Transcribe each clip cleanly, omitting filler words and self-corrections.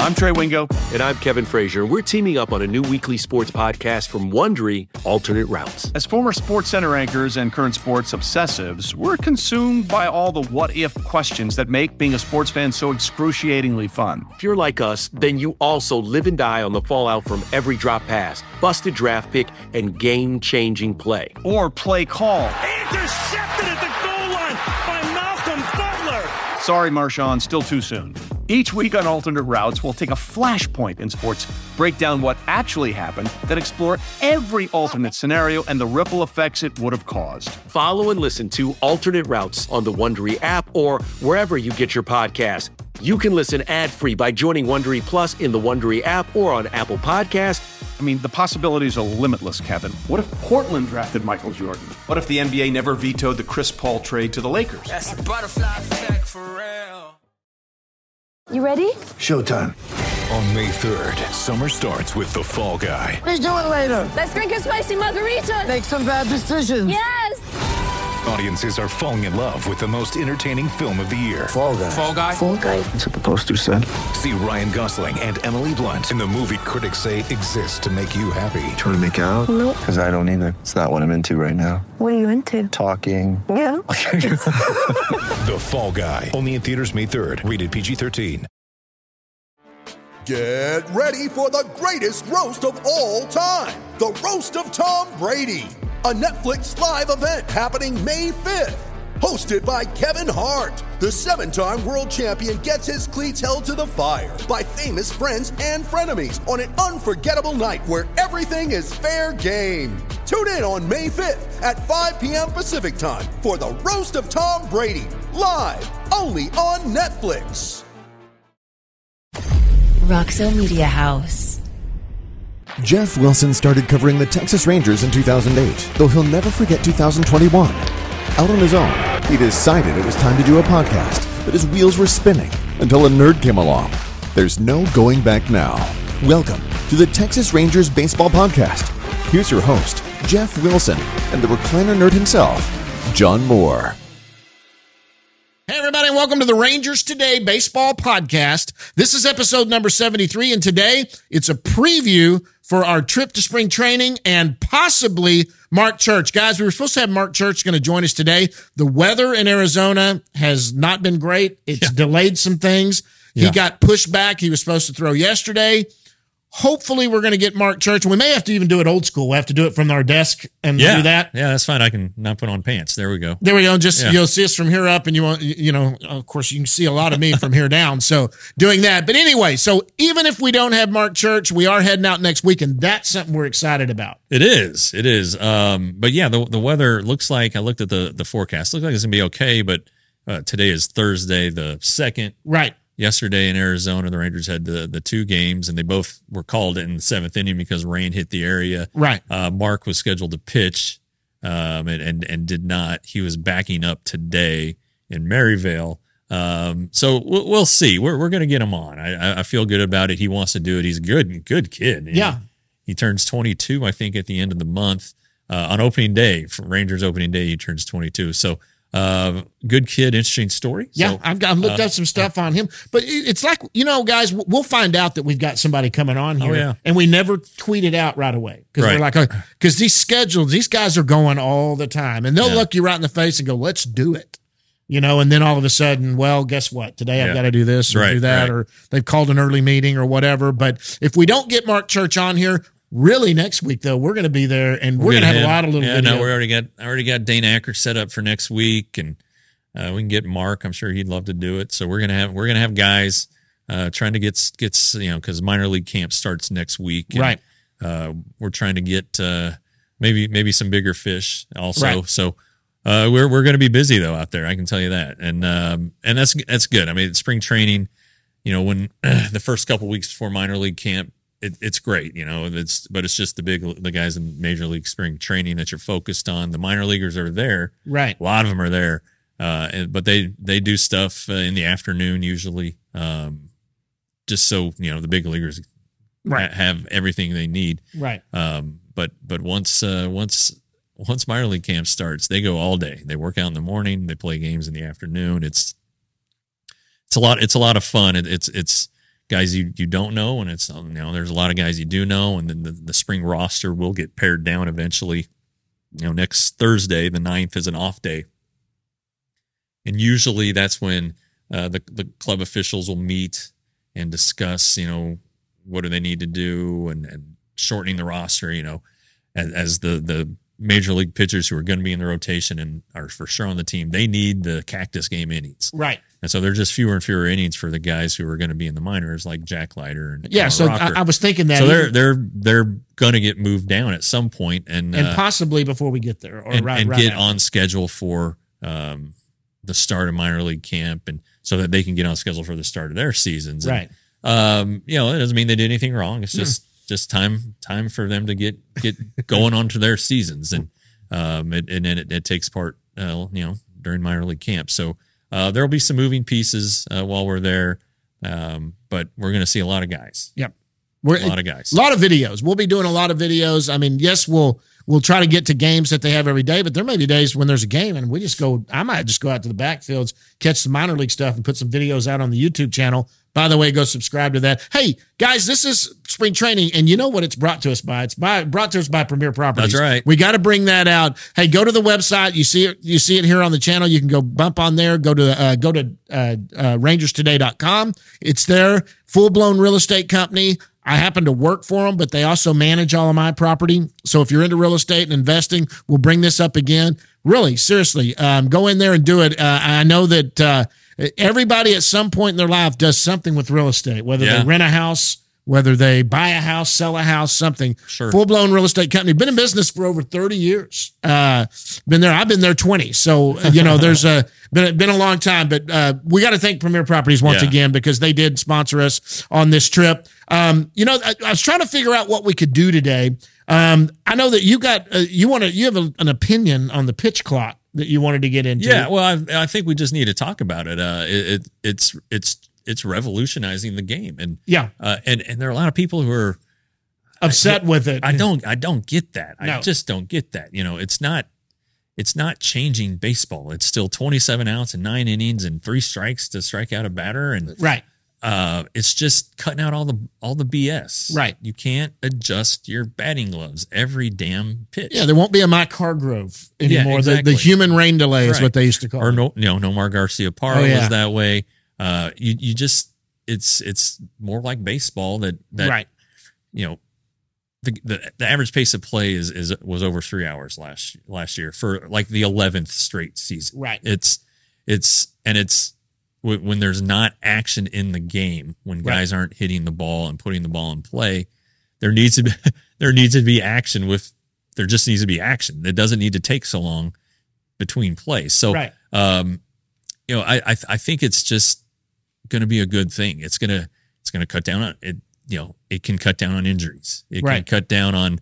I'm Trey Wingo. And I'm Kevin Frazier. We're teaming up on a new weekly sports podcast from Wondery, Alternate Routes. As former SportsCenter anchors and current sports obsessives, we're consumed by all the what-if questions that make being a sports fan so excruciatingly fun. If you're like us, then you also live and die on the fallout from every drop pass, busted draft pick, and game-changing play. Or play call. Intercepted at the goal line by Malcolm Butler. Sorry, Marshawn, still too soon. Each week on Alternate Routes, we'll take a flashpoint in sports, break down what actually happened, then explore every alternate scenario and the ripple effects it would have caused. Follow and listen to Alternate Routes on the Wondery app or wherever you get your podcasts. You can listen ad-free by joining Wondery Plus in the Wondery app or on Apple Podcasts. I mean, the possibilities are limitless, Kevin. What if Portland drafted Michael Jordan? What if the NBA never vetoed the Chris Paul trade to the Lakers? That's a butterfly effect for real. You ready? Showtime. On May 3rd, summer starts with The Fall Guy. Let's do it later. Let's drink a spicy margarita. Make some bad decisions. Yes. Audiences are falling in love with the most entertaining film of the year. Fall Guy. Fall Guy? Fall Guy. That's what the poster said. See Ryan Gosling and Emily Blunt in the movie critics say exists to make you happy. Trying to make it out? Nope. Because I don't either. It's not what I'm into right now. What are you into? Talking. Yeah. The Fall Guy. Only in theaters May 3rd. Rated PG-13. Get ready for the greatest roast of all time. The Roast of Tom Brady. A Netflix live event happening May 5th. Hosted by Kevin Hart. The 7-time world champion gets his cleats held to the fire by famous friends and frenemies on an unforgettable night where everything is fair game. Tune in on May 5th at 5 p.m. Pacific time for the Roast of Tom Brady. Live only on Netflix. Roxo Media House. Jeff Wilson started covering the Texas Rangers in 2008, though he'll never forget 2021. Out on his own, he decided it was time to do a podcast, but his wheels were spinning until a nerd came along. There's no going back now. Welcome to the Texas Rangers Baseball Podcast. Here's your host, Jeff Wilson, and the recliner nerd himself, John Moore. Hey, everybody, and welcome to the Rangers Today Baseball Podcast. This is episode number 73, and today it's a preview for our trip to spring training and possibly Mark Church. Guys, we were supposed to have Mark Church going to join us today. The weather in Arizona has not been great. It's delayed some things. He got pushed back. He was supposed to throw yesterday. Hopefully, we're going to get Mark Church, and we may have to even do it old school. We have to do it from our desk and do that. Yeah, that's fine. I can not put on pants. There we go. There we go. Just you'll see us from here up, and of course, you can see a lot of me from here down. So doing that. But anyway, so even if we don't have Mark Church, we are heading out next week, and that's something we're excited about. It is. But yeah, the weather looks like, I looked at the forecast. Looks like it's gonna be okay. But today is Thursday, the 2nd. Right. Yesterday in Arizona, the Rangers had the 2 games, and they both were called in the 7th inning because rain hit the area. Right. Mark was scheduled to pitch, and did not. He was backing up today in Maryvale. So we'll see. We're going to get him on. I feel good about it. He wants to do it. He's a good kid. He turns 22, I think, at the end of the month. On opening day, for Rangers opening day, he turns 22. So. Good kid, interesting story. Yeah, so, I've looked up some stuff on him, but it's like, guys, we'll find out that we've got somebody coming on here, and we never tweet it out right away because we're like, because these guys are going all the time, and they'll look you right in the face and go, "Let's do it," and then all of a sudden, well, guess what? Today I've got to do this or do that, or they've called an early meeting or whatever. But if we don't get Mark Church on here. Really, next week though, we're going to be there, and we're going to have a lot of little. Yeah, no, I already got Dane Acker set up for next week, and we can get Mark. I'm sure he'd love to do it. So we're gonna have guys trying to get because minor league camp starts next week, and, right? We're trying to get maybe some bigger fish also. Right. So we're going to be busy though out there. I can tell you that, and that's good. I mean, spring training, when the first couple weeks before minor league camp. It's great, but it's just the guys in major league spring training that you're focused on. The minor leaguers are there. Right. A lot of them are there. But they do stuff in the afternoon usually. Just so, the big leaguers have everything they need. Right. But once minor league camp starts, they go all day. They work out in the morning, they play games in the afternoon. It's a lot of fun. It's guys you don't know, and it's there's a lot of guys you do know, and then the spring roster will get pared down eventually. Next Thursday, the 9th, is an off day, and usually that's when the club officials will meet and discuss, what do they need to do, and shortening the roster, as the major league pitchers who are going to be in the rotation and are for sure on the team, they need the cactus game innings. Right. And so they're just fewer and fewer innings for the guys who are going to be in the minors, like Jack Leiter and so I was thinking that. So they're going to get moved down at some point, and possibly before we get there, or get on schedule for the start of minor league camp, and so that they can get on schedule for the start of their seasons. Right. And, it doesn't mean they did anything wrong. It's just time for them to get going on to their seasons, and it takes part during minor league camp. So there'll be some moving pieces while we're there, but we're going to see a lot of guys. Yep, a lot of guys, a lot of videos. We'll be doing a lot of videos. I mean, yes, we'll try to get to games that they have every day, but there may be days when there's a game and I might just go out to the backfields, catch some minor league stuff, and put some videos out on the YouTube channel. By the way, go subscribe to that. Hey, guys, this is spring training, and you know what it's brought to us by? It's brought to us by Premier Properties. That's right. We got to bring that out. Hey, go to the website. You see it here on the channel. You can go bump on there. Go to rangerstoday.com. It's there. Full-blown real estate company. I happen to work for them, but they also manage all of my property. So if you're into real estate and investing, we'll bring this up again. Really, seriously, go in there and do it. I know that everybody at some point in their life does something with real estate, whether they rent a house, whether they buy a house, sell a house, something. Sure. Full-blown real estate company. Been in business for over 30 years. I've been there 20. So, there's been a long time, but we got to thank Premier Properties once again, because they did sponsor us on this trip. I was trying to figure out what we could do today. I know that you got, you have an opinion on the pitch clock that you wanted to get into. Yeah, well, I think we just need to talk about it. It's revolutionizing the game, and and there are a lot of people who are upset with it. I don't get that. No. I just don't get that. It's not changing baseball. It's still 27 outs and 9 innings and 3 strikes to strike out a batter, and right. It's just cutting out all the BS. Right. You can't adjust your batting gloves every damn pitch. Yeah, there won't be a Mike Hargrove anymore. Yeah, exactly. The human rain delay is what they used to call it. Or Nomar Garciaparra was that way. You just it's more like baseball that right. The average pace of play was over 3 hours last year for like the 11th straight season. Right. It's when there's not action in the game, when guys aren't hitting the ball and putting the ball in play, there needs to be action. There just needs to be action. It doesn't need to take so long between plays. So, I think it's just going to be a good thing. It's going to cut down on it. It can cut down on injuries. It can cut down on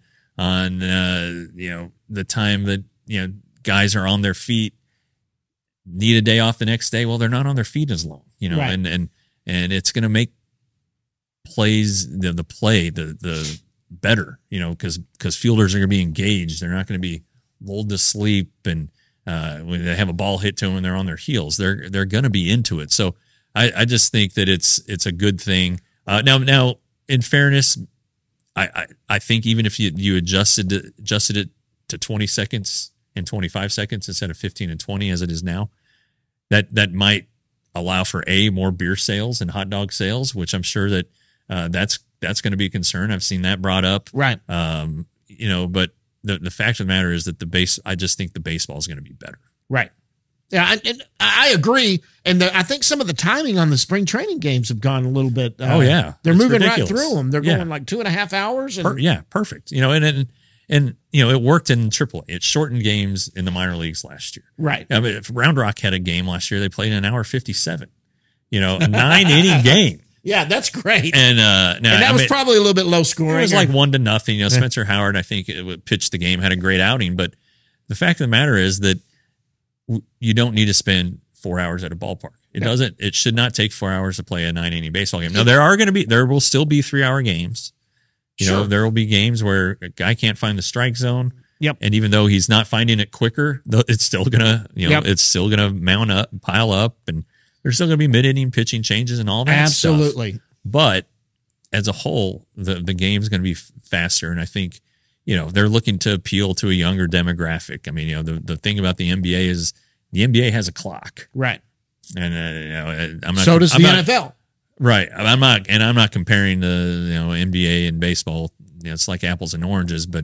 the time that guys are on their feet, need a day off the next day. Well, they're not on their feet as long, and it's going to make plays the better, because fielders are going to be engaged. They're not going to be lulled to sleep, and when they have a ball hit to them and they're on their heels, they're going to be into it. So I just think that it's a good thing. Now, in fairness, I think even if you adjusted it to 20 seconds and 25 seconds instead of 15 and 20 as it is now, that might allow for more beer sales and hot dog sales, which I'm sure that that's going to be a concern. I've seen that brought up. Right. But the fact of the matter is that I just think the baseball is going to be better. Right. Yeah, and I agree. And I think some of the timing on the spring training games have gone a little bit. They're it's moving ridiculous. Right through them. They're going like 2.5 hours. Perfect. And it worked in AAA. It shortened games in the minor leagues last year. Right. I mean, if Round Rock had a game last year, they played an hour 57. A 9-inning game. Yeah, that's great. And that was probably a little bit low scoring. It was like 1-0. Spencer Howard, I think, pitched the game, had a great outing. But the fact of the matter is that you don't need to spend 4 hours at a ballpark. It should not take 4 hours to play a 9-inning baseball game. Now, there will still be 3-hour games. There will be games where a guy can't find the strike zone. Yep. And even though he's not finding it quicker, it's still gonna, it's still gonna mount up, pile up, and there's still gonna be mid-inning pitching changes and all that Absolutely. stuff. But as a whole, the game's going to be faster. And I think, they're looking to appeal to a younger demographic. I mean, the thing about the NBA is the NBA has a clock. Right. And, I'm not. So does the NFL. Right. I'm not comparing the, NBA and baseball. It's like apples and oranges, but,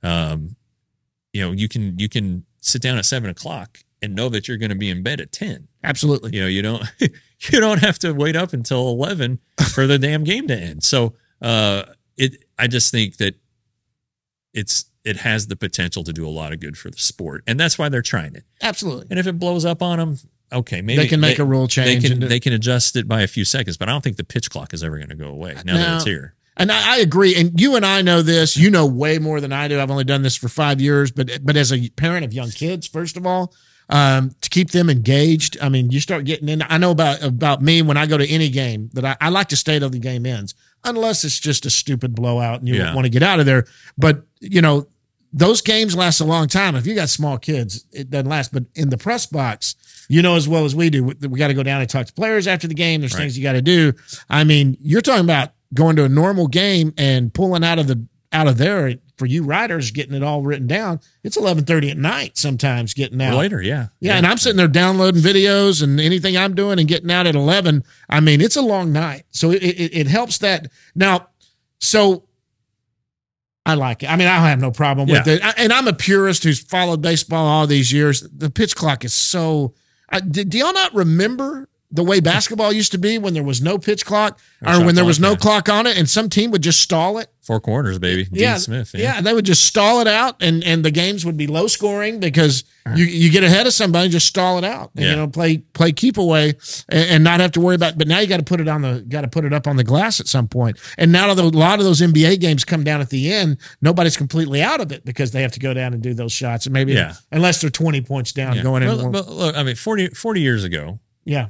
you can sit down at 7:00 and know that you're going to be in bed at 10. Absolutely. You don't have to wait up until 11 for the damn game to end. So, I just think that it has the potential to do a lot of good for the sport, and that's why they're trying it. Absolutely. And if it blows up on them, okay, maybe they can make a rule change. They can adjust it by a few seconds, but I don't think the pitch clock is ever going to go away now that it's here. And I agree. And you and I know this. You know way more than I do. I've only done this for 5 years, but as a parent of young kids, first of all, to keep them engaged. I mean, you start getting in. I know about me when I go to any game that I like to stay till the game ends, unless it's just a stupid blowout and you want to get out of there. But those games last a long time. If you got small kids, it doesn't last. But in the press box, as well as we do, we got to go down and talk to players after the game. There's things you got to do. I mean, you're talking about going to a normal game and pulling out of there for you writers, getting it all written down. It's 11:30 at night sometimes getting out. Or later, yeah. And I'm sitting there downloading videos and anything I'm doing and getting out at 11. I mean, it's a long night. So it helps that. Now, so I like it. I mean, I have no problem with it. And I'm a purist who's followed baseball all these years. The pitch clock is so do y'all not remember the way basketball used to be when there was no pitch clock or when there was no clock on it and some team would just stall it? 4 corners, baby. Dean Smith. Yeah, they would just stall it out and the games would be low scoring because you get ahead of somebody, just stall it out and play keep away and not have to worry about. But now you got to put it up on the glass at some point. And now a lot of those NBA games come down at the end, nobody's completely out of it because they have to go down and do those shots and maybe unless they're 20 points down going in. But look, I mean, 40 years ago. Yeah.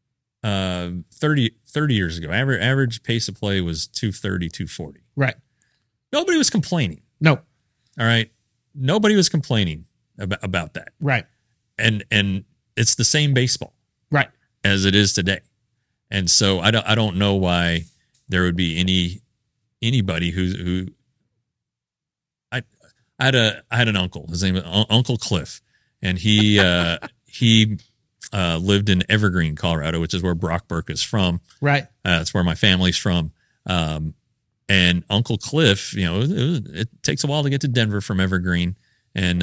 30 years ago, average pace of play was 230, 240. Right. Nobody was complaining. No. All right. Nobody was complaining about that. Right. And it's the same baseball. Right. As it is today. And so I don't know why there would be anybody who I had an uncle. His name was Uncle Cliff, and he lived in Evergreen, Colorado, which is where Brock Burke is from. Right. That's where my family's from. And Uncle Cliff, it takes a while to get to Denver from Evergreen. And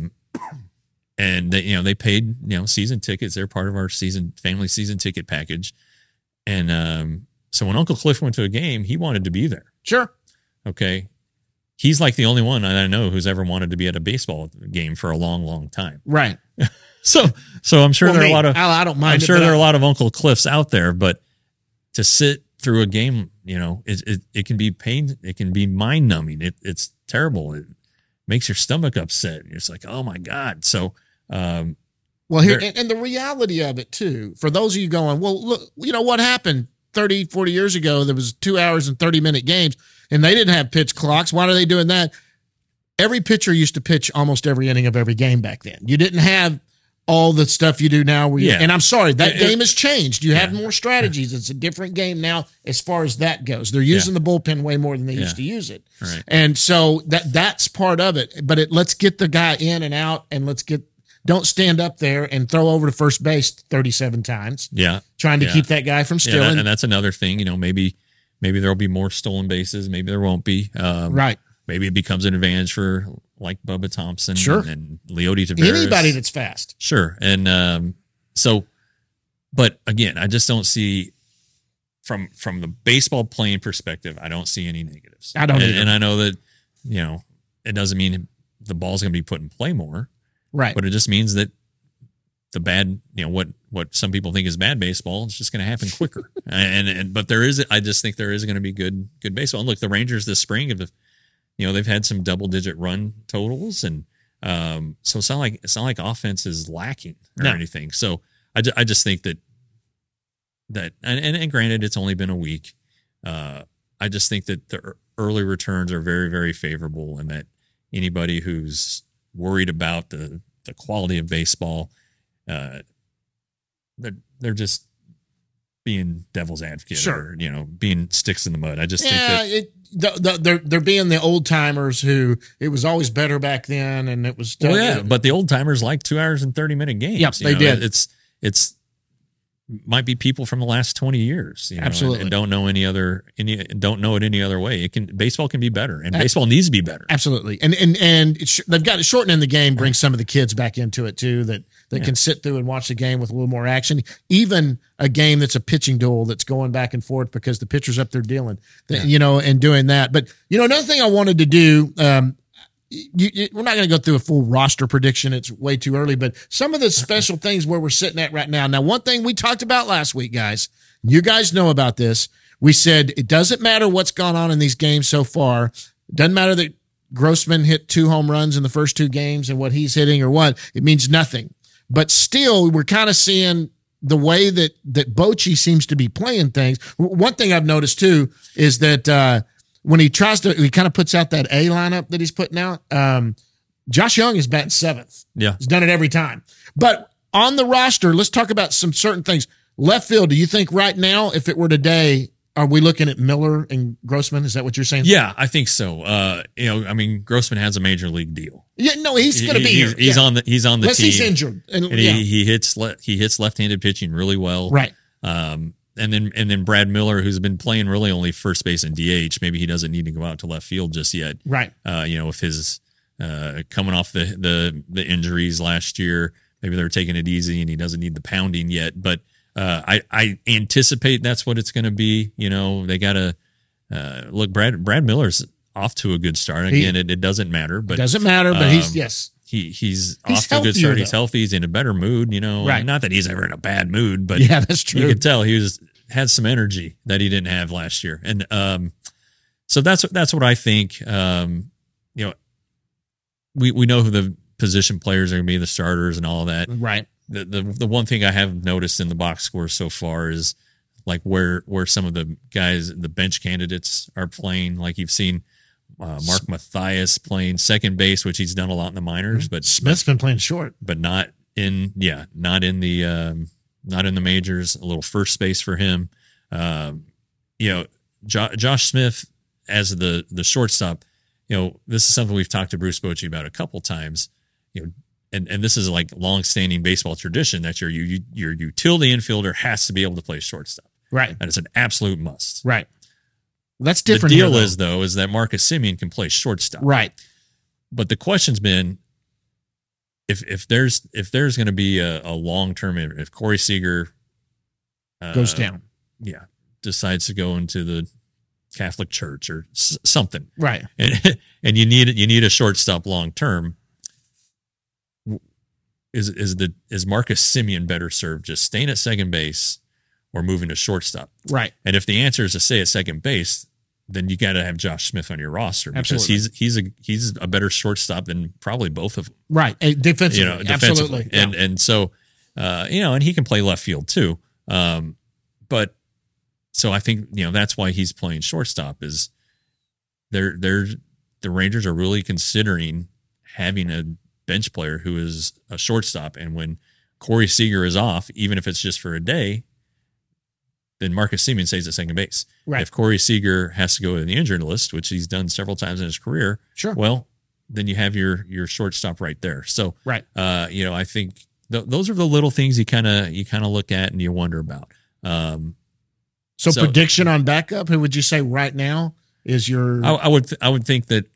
they paid, season tickets. They're part of our family season ticket package. And so when Uncle Cliff went to a game, he wanted to be there. Sure. Okay. He's like the only one I know who's ever wanted to be at a baseball game for a long, long time. Right. So I'm sure there are a lot of I don't mind. I'm sure there are a lot of Uncle Cliffs out there, but to sit through a game, it can be pain. It can be mind numbing. It's terrible. It makes your stomach upset. It's like, oh my God. So, well, here and the reality of it too, for those of you going, well, look, what happened 30, 40 years ago, there was 2 hours and 30-minute games and they didn't have pitch clocks. Why are they doing that? Every pitcher used to pitch almost every inning of every game back then. You didn't have all the stuff you do now. And I'm sorry, that game has changed. You have more strategies. It's a different game now as far as that goes. They're using the bullpen way more than they used to use it. Right. And so that's part of it. But let's get the guy in and out and don't stand up there and throw over to first base 37 times. Yeah. Trying to keep that guy from stealing. And that's another thing, maybe there'll be more stolen bases. Maybe there won't be. Right. Maybe it becomes an advantage for like Bubba Thompson and Leody Taveras. Anybody that's fast. Sure. And but again, I just don't see from the baseball playing perspective, I don't see any negatives. I don't and I know that, it doesn't mean the ball's going to be put in play more. Right. But it just means that the bad, what some people think is bad baseball, it's just going to happen quicker. But I just think there is going to be good baseball. And look, the Rangers this spring they've had some double-digit run totals, and so it's not like offense is lacking or anything. So I just think that and granted, it's only been a week. I just think that the early returns are very, very favorable, and that anybody who's worried about the quality of baseball, they're just being devil's advocate, Sure. or being sticks in the mud. I just think that they're being the old timers who it was always better back then, and it was. But the old timers like 2 hours and 30-minute games. Yep, they did. It's might be people from the last 20 years, absolutely, and don't know don't know it any other way. Baseball can be better, and baseball needs to be better. Absolutely, and they've got to shorten the game, bring some of the kids back into it too, that can sit through and watch the game with a little more action. Even a game that's a pitching duel that's going back and forth because the pitcher's up there dealing, and doing that. But another thing I wanted to do. We're not going to go through a full roster prediction. It's way too early, but some of the special things where we're sitting at right now. Now, one thing we talked about last week, guys, you guys know about this. We said it doesn't matter what's gone on in these games so far. It doesn't matter that Grossman hit 2 home runs in the first 2 games and what he's hitting or what. It means nothing. But still, we're kind of seeing the way that Bochy seems to be playing things. One thing I've noticed too is that when he kind of puts out that A lineup that he's putting out. Josh Young is batting 7th. Yeah. He's done it every time. But on the roster, let's talk about some certain things. Left field, do you think right now, if it were today, are we looking at Miller and Grossman? Is that what you're saying? Yeah, I think so. Grossman has a major league deal. Yeah, no, he's going to be here. He's on the team. Unless he's injured. And he hits left-handed pitching really well. Right. And then Brad Miller, who's been playing really only first base and DH, maybe he doesn't need to go out to left field just yet. Right. With his coming off the injuries last year, maybe they're taking it easy and he doesn't need the pounding yet. But I anticipate that's what it's going to be. They got to look. Brad Miller's off to a good start. Again, it doesn't matter. But it doesn't matter. But he's off to a good start. He's healthy. He's in a better mood. Right. Not that he's ever in a bad mood, but yeah, that's true. You could tell he had some energy that he didn't have last year, and so that's what I think. We know who the position players are going to be, the starters and all of that. Right. The one thing I have noticed in the box score so far is like where some of the guys, the bench candidates, are playing. Like you've seen Mark Mathias playing second base, which he's done a lot in the minors, but Smith's been playing short, but not in the majors. A little first base for him. Josh Smith as the shortstop. This is something we've talked to Bruce Bochy about a couple times. And this is like long-standing baseball tradition that your utility infielder has to be able to play shortstop. Right. And it's an absolute must. Right. That's different. The deal is that Marcus Semien can play shortstop. Right. But the question's been if there's going to be a long-term, if Corey Seager goes down, decides to go into the Catholic Church or something, right? And you need a shortstop long-term. Is Marcus Semien better served just staying at second base or moving to shortstop? Right. And if the answer is to stay at second base, then you got to have Josh Smith on your roster because Absolutely. he's a better shortstop than probably both of them. Right. Defensively. Absolutely. And so and he can play left field too. But so I think that's why he's playing shortstop is the Rangers are really considering having a bench player who is a shortstop, and when Corey Seager is off, even if it's just for a day, then Marcus Semien stays at second base. Right. If Corey Seager has to go to the injured list, which he's done several times in his career, sure. Well, then you have your shortstop right there. So, right. I think those are the little things you kind of look at and you wonder about. So prediction on backup, who would you say right now is your? I would think that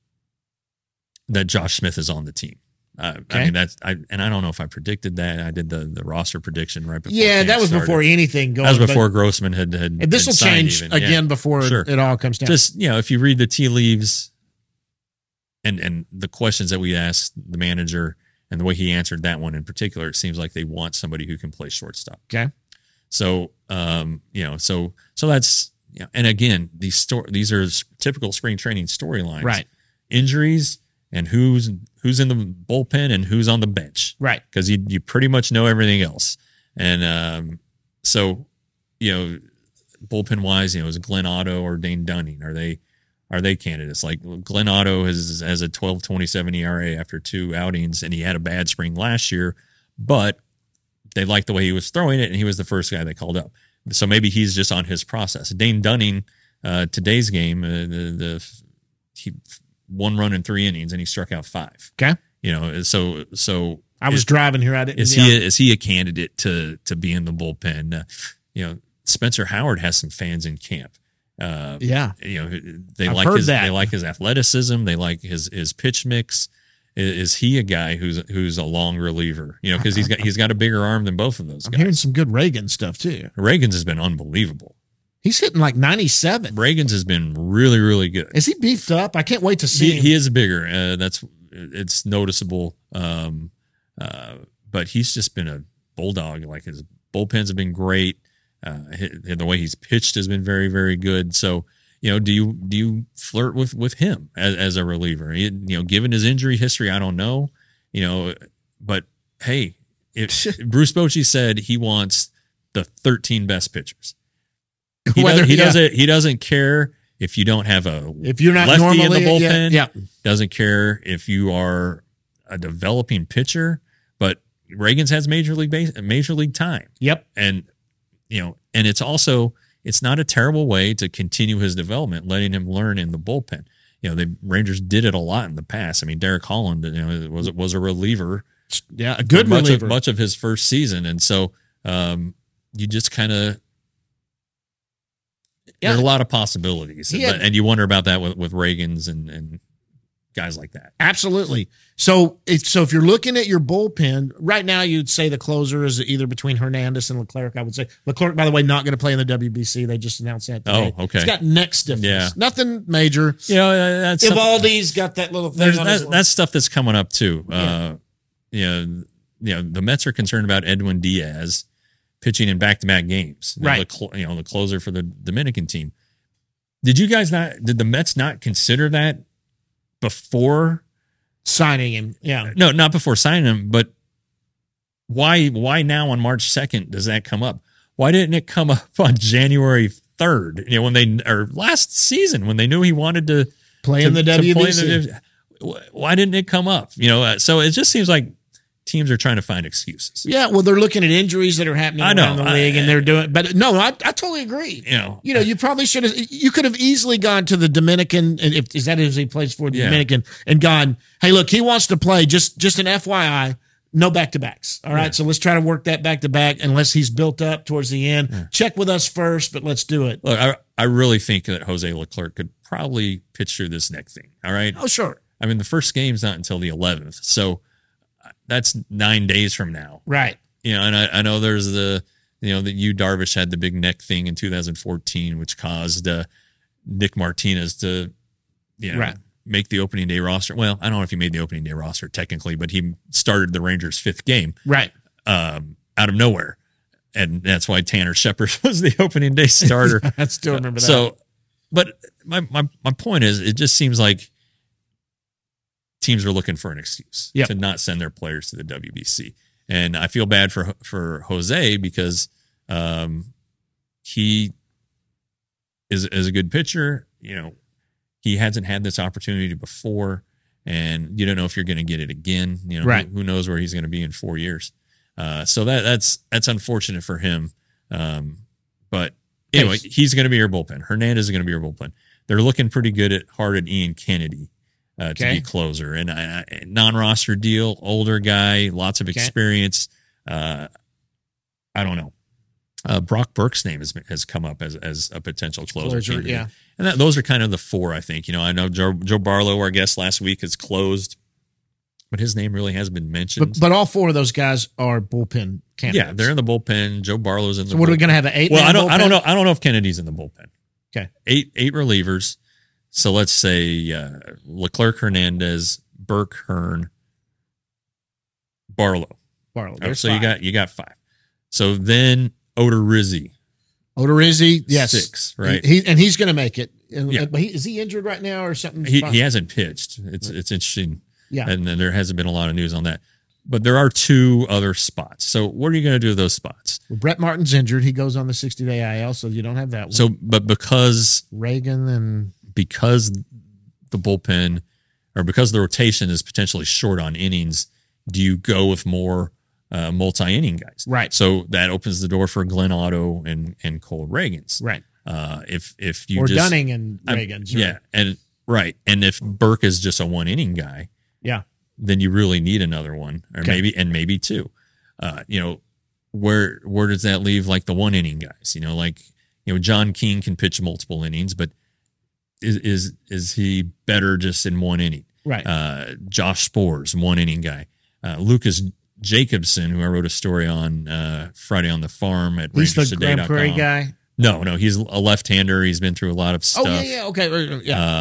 Josh Smith is on the team. Okay. I mean I don't know if I predicted that. I did the roster prediction right before. Yeah, that was before anything going. That was before Grossman had. This will change again before it all comes down. Just if you read the tea leaves, and the questions that we asked the manager and the way he answered that one in particular, it seems like they want somebody who can play shortstop. Okay. So so that's and again these are typical spring training storylines. Right. Injuries. And who's in the bullpen and who's on the bench, right? Because you pretty much know everything else, and so bullpen wise, is Glenn Otto or Dane Dunning? Are they candidates? Like Glenn Otto has a 12.27 ERA after 2 outings, and he had a bad spring last year, but they liked the way he was throwing it, and he was the first guy they called up. So maybe he's just on his process. Dane Dunning, today's game, he 1 run in 3 innings and he struck out 5. Okay. So I was driving here. I didn't. Is he a candidate to be in the bullpen? Spencer Howard has some fans in camp. They like his athleticism. They like his pitch mix. Is he a guy who's a long reliever? Because he's got a bigger arm than both of those guys. I'm hearing some good Reagan stuff too. Reagan's has been unbelievable. He's hitting like 97. Reagan's has been really, really good. Is he beefed up? I can't wait to see him. He is bigger. It's noticeable. But he's just been a bulldog. Like his bullpens have been great. The way he's pitched has been very, very good. So, do you flirt with him as a reliever? Given his injury history, I don't know. But hey, if Bruce Bochy said he wants the 13 best pitchers, he doesn't care if you don't have if you're not lefty in the bullpen. Doesn't care if you are a developing pitcher. But Reagan's has major league time. Yep, and it's not a terrible way to continue his development, letting him learn in the bullpen. The Rangers did it a lot in the past. I mean, Derek Holland, was a reliever. Yeah, a good reliever. Much of his first season. And so you just kind of, there's a lot of possibilities. And you wonder about that with Reagan's and guys like that. Absolutely. So if you're looking at your bullpen right now, you'd say the closer is either between Hernandez and Leclerc. I would say Leclerc, by the way, not going to play in the WBC. They just announced that today. Oh, okay. He's got neck stiffness. Yeah. Nothing major. That's Evaldi's got that little thing on his leg. That's stuff that's coming up too. The Mets are concerned about Edwin Diaz pitching in back-to-back games. Right. The closer for the Dominican team. Did the Mets not consider that before signing him? Yeah. No, not before signing him, but why now on March 2nd does that come up? Why didn't it come up on January 3rd? Or last season when they knew he wanted to play in the WBC. Why didn't it come up? So it just seems like teams are trying to find excuses. Yeah, well, they're looking at injuries that are happening around the league, and they're doing. But no, I totally agree. You probably should have. You could have easily gone to the Dominican, and if is that who he plays for, the Dominican, and gone, hey, look, he wants to play. Just an FYI, no back-to-backs. All right, so let's try to work that back-to-back unless he's built up towards the end. Yeah. Check with us first, but let's do it. Look, I really think that Jose Leclerc could probably pitch through this neck thing. All right. Oh, sure. I mean, the first game's not until the 11th, so that's 9 days from now. Right. And I know there's that Yu Darvish had the big neck thing in 2014, which caused Nick Martinez to, make the opening day roster. Well, I don't know if he made the opening day roster technically, but he started the Rangers' 5th game. Right. Out of nowhere. And that's why Tanner Shepard was the opening day starter. I still remember that. So, but my point is, it just seems like teams are looking for an excuse to not send their players to the WBC. And I feel bad for Jose because he is a good pitcher. He hasn't had this opportunity before, and you don't know if you're going to get it again. Who knows where he's going to be in 4 years. So that's unfortunate for him. But anyway, he's going to be your bullpen. Hernandez is going to be your bullpen. They're looking pretty hard at Ian Kennedy. To be closer and non-roster deal, older guy, lots of experience. I don't know. Brock Burke's name has come up as a potential closer. Yeah. And those are kind of the 4, I think. I know Joe Barlow, our guest last week, is closed, but his name really has been mentioned. But all 4 of those guys are bullpen candidates. Yeah, they're in the bullpen. Joe Barlow's in the bullpen. So what are we going to have, an 8? Well, I don't know. I don't know if Kennedy's in the bullpen. Okay. 8 relievers. So let's say Leclerc, Hernandez, Burke, Hearn, Barlow. So 5. you got 5. So then Odorizzi, yes, 6, right? He's going to make it. Yeah. Is he injured right now or something? He hasn't pitched. It's interesting. Yeah, and there hasn't been a lot of news on that. But there are 2 other spots. So what are you going to do with those spots? Well, Brett Martin's injured. He goes on the 60-day IL, so you don't have that one. So, but because Reagan because the bullpen or because the rotation is potentially short on innings, do you go with more multi-inning guys. Right. So that opens the door for Glenn Otto and Cole Reagans. Right. If you or just, Dunning and Reagans. Yeah. And right. And if Burke is just a 1 inning guy, yeah, then you really need another one or maybe two. Where does that leave like the 1 inning guys? John King can pitch multiple innings, but is he better just in 1 inning? Right. Josh Spores, 1 inning guy. Lucas Jacobson, who I wrote a story on Friday on the Farm at He's the rangerstoday.com. Grand Prairie guy? No, he's a left-hander. He's been through a lot of stuff. Oh, yeah, okay.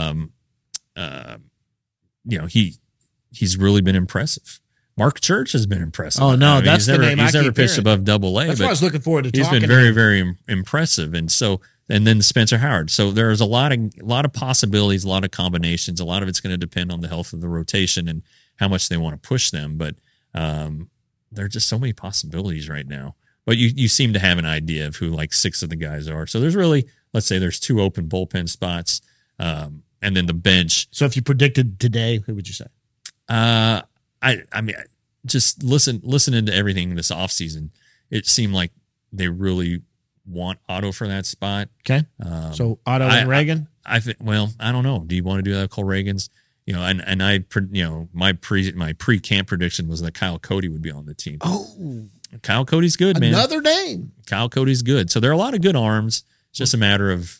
Yeah. He's really been impressive. Mark Church has been impressive. Oh, no, that's the name I He's never keep pitched hearing. above Double-A. That's why I was looking forward to he's talking been to very, him. very impressive. And then Spencer Howard. So there's a lot of possibilities, a lot of combinations. A lot of it's going to depend on the health of the rotation and how much they want to push them. But there are just so many possibilities right now. But you seem to have an idea of who like 6 of the guys are. So there's really, let's say there's 2 open bullpen spots, and then the bench. So if you predicted today, who would you say? I mean, just listening to everything this offseason, it seemed like they really want Otto for that spot. Okay. So Otto and Reagan? I think, well, I don't know. Do you want to do that with Cole Reagans? My pre-camp prediction was that Kyle Cody would be on the team. Oh, Kyle Cody's good, man. Another name. Kyle Cody's good. So there are a lot of good arms. It's just a matter of,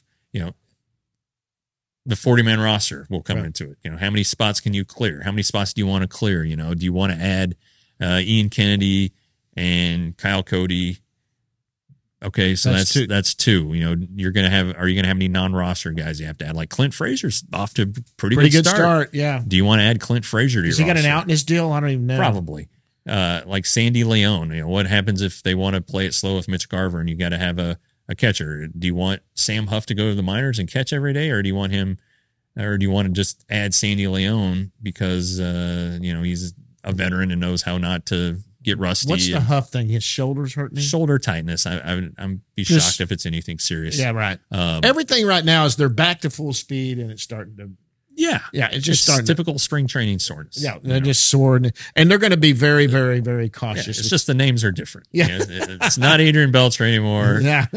the 40-man roster will come into it. How many spots can you clear? How many spots do you want to clear? Do you want to add Ian Kennedy and Kyle Cody? Okay, so that's 2. Are you going to have any non-roster guys you have to add? Like Clint Frazier's off to a pretty good start. Yeah. Do you want to add Clint Frazier to your roster? Has he got an out in his deal? I don't even know. Probably. Like Sandy Leone. What happens if they want to play it slow with Mitch Garver and you got to have a catcher? Do you want Sam Huff to go to the minors and catch every day, or do you want him, or do you want to just add Sandy Leone because he's a veteran and knows how not to get rusty? What's the Huff thing? His shoulders hurting him? Shoulder tightness. I'm shocked if it's anything serious. Yeah, right. Everything right now is they're back to full speed and it's starting to. Yeah, it's just starting typical spring training soreness. Yeah, they're just sore, and they're going to be very, very, very cautious. Yeah, it's just the names are different. Yeah, it's not Adrian Beltre anymore. Yeah,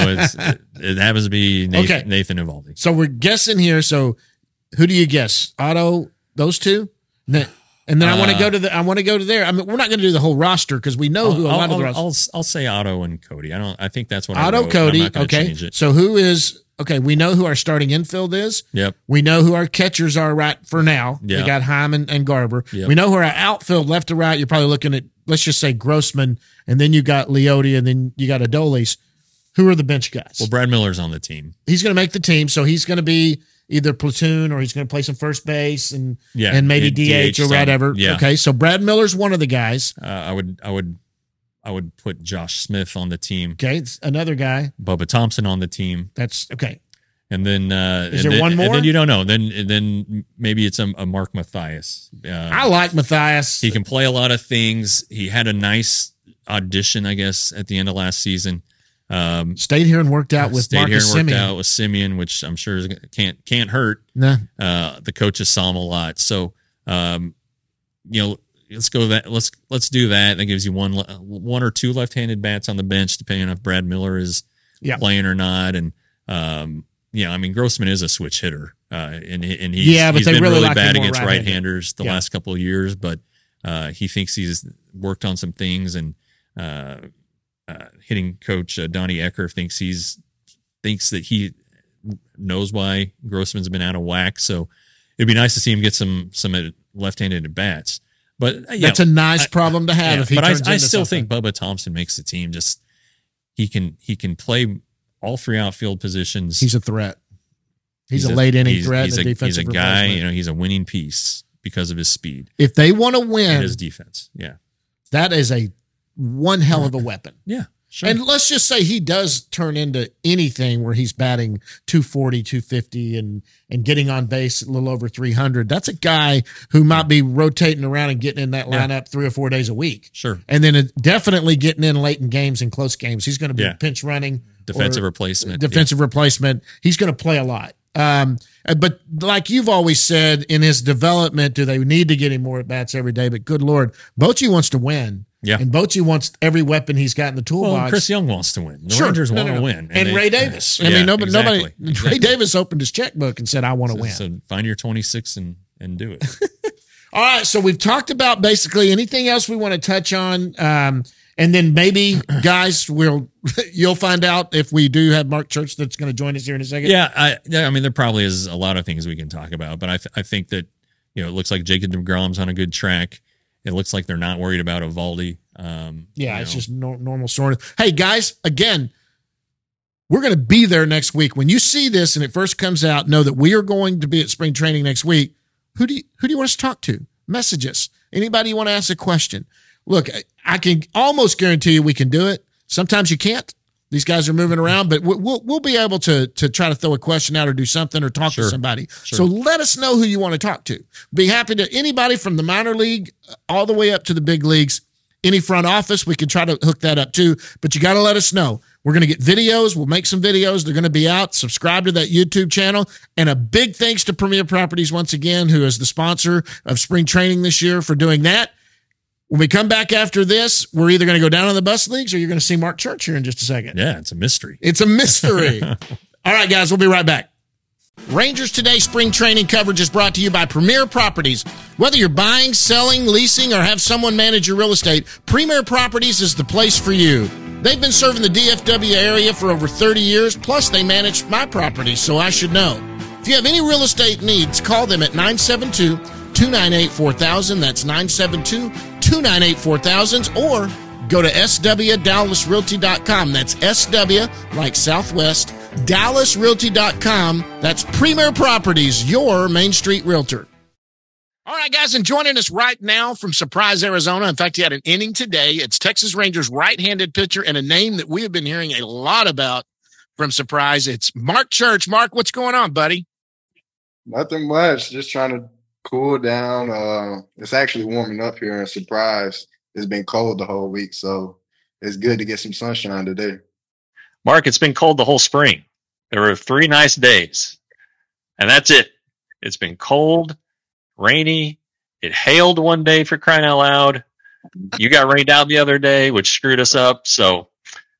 it happens to be Nathan Eovaldi. So we're guessing here. So who do you guess? Otto, those 2, and then I want to go to there. I mean, we're not going to do the whole roster because we know who a lot of the roster. I'll say Otto and Cody. I think that's what Otto, I wrote. Cody. I'm not gonna Okay, change it. so who is? Okay, we know who our starting infield is. Yep. We know who our catchers are right for now. Yep. We got Hyman and Garber. Yep. We know who our outfield left to right. You're probably looking at, let's just say Grossman, and then you got Leote, and then you got Adolis. Who are the bench guys? Well, Brad Miller's on the team. He's going to make the team, so he's going to be either platoon or he's going to play some first base and maybe DH or whatever. Yeah. Okay, so Brad Miller's one of the guys. I would put Josh Smith on the team. Okay, it's another guy. Bubba Thompson on the team. That's okay. And then is there one more? And then you don't know. Then maybe it's a Mark Mathias. I like Mathias. He can play a lot of things. He had a nice audition, I guess, at the end of last season. Stayed here and worked out with Marcus Simeon, which I'm sure can't hurt. No. The coaches saw him a lot. So let's go that. Let's do that. That gives you one or 2 left-handed bats on the bench, depending on if Brad Miller is playing or not. And Grossman is a switch hitter, and he's been really bad against right-handers the last couple of years. But he thinks he's worked on some things, and hitting coach Donnie Ecker thinks that he knows why Grossman's been out of whack. So it'd be nice to see him get some left-handed at bats. But that's a nice problem to have. If he turns into I still something. think Bubba Thompson makes the team. Just he can play all 3 outfield positions. He's a threat. He's a late inning threat. He's a guy. He's a winning piece because of his speed. If they want to win, and his defense, that is one hell of a weapon. Yeah. Sure. And let's just say he does turn into anything where he's batting 240, 250 and getting on base a little over 300. That's a guy who might be rotating around and getting in that lineup 3 or 4 days a week. Sure. And then definitely getting in late in games and close games. He's going to be pinch running. Defensive replacement. He's going to play a lot. But like you've always said, in his development, do they need to get him more at bats every day? But good Lord, Bochy wants to win. Yeah. And Bochy wants every weapon he's got in the toolbox. Well, Chris Young wants to win. The Rangers want to win. And Ray Davis. I mean, nobody. Ray Davis opened his checkbook and said, I want to win. So find your 26 and do it. All right. So we've talked about basically anything else we want to touch on. And then maybe, guys, you'll find out if we do have Mark Church that's going to join us here in a second. Yeah. I mean, there probably is a lot of things we can talk about, but I think that, it looks like Jacob deGrom's on a good track. It looks like they're not worried about Eovaldi. It's just normal sort of. Hey, guys, again, we're going to be there next week. When you see this and it first comes out, know that we are going to be at spring training next week. Who do you want us to talk to? Message us. Anybody you want to ask a question? Look, I can almost guarantee you we can do it. Sometimes you can't. These guys are moving around, but we'll be able to try to throw a question out or do something or talk to somebody. Sure. So let us know who you want to talk to. Be happy to anybody from the minor league all the way up to the big leagues. Any front office, we can try to hook that up too. But you got to let us know. We're going to get videos. We'll make some videos. They're going to be out. Subscribe to that YouTube channel. And a big thanks to Premier Properties once again, who is the sponsor of spring training this year, for doing that. When we come back after this, we're either going to go down on the bus leagues or you're going to see Mark Church here in just a second. Yeah, it's a mystery. It's a mystery. All right, guys, we'll be right back. Rangers Today spring training coverage is brought to you by Premier Properties. Whether you're buying, selling, leasing, or have someone manage your real estate, Premier Properties is the place for you. They've been serving the DFW area for over 30 years, plus they manage my properties, so I should know. If you have any real estate needs, call them at 972-298-4000. That's 972-298-4000. Or go to swdallasrealty.com. That's SW, like Southwest, DallasRealty.com. That's Premier Properties, your Main Street realtor. All right, guys, and joining us right now from Surprise, Arizona. In fact, he had an inning today. It's Texas Rangers right-handed pitcher and a name that we have been hearing a lot about from Surprise. It's Mark Church. Mark, what's going on, buddy? Nothing much. Just trying to cool down. It's actually warming up here in Surprise. It's been cold the whole week, so it's good to get some sunshine today. Mark, it's been cold the whole spring. There were 3 nice days, and that's it. It's been cold, rainy. It hailed one day, for crying out loud. You got rained out the other day, which screwed us up. So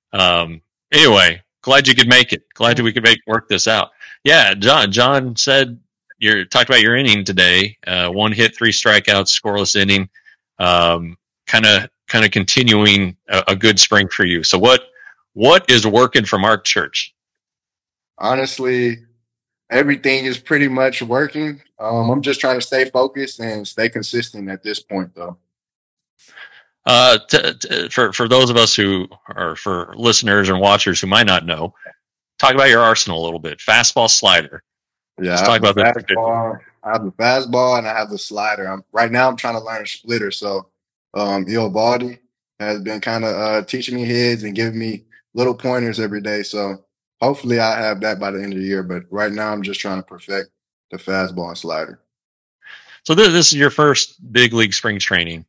anyway, glad you could make it. Glad we could work this out. Yeah, John said talked about your inning today. 1 hit, 3 strikeouts, scoreless inning. Kind of continuing a good spring for you. So what is working for Mark Church? Honestly, everything is pretty much working. I'm just trying to stay focused and stay consistent at this point, though. For those of us who are, for listeners and watchers who might not know, talk about your arsenal a little bit. Fastball, slider. Yeah, let's talk about that. I have the fastball and I have the slider. Right now I'm trying to learn a splitter. So Eovaldi has been kind of teaching me his and giving me little pointers every day. So hopefully I have that by the end of the year. But right now I'm just trying to perfect the fastball and slider. So this is your first big league spring training.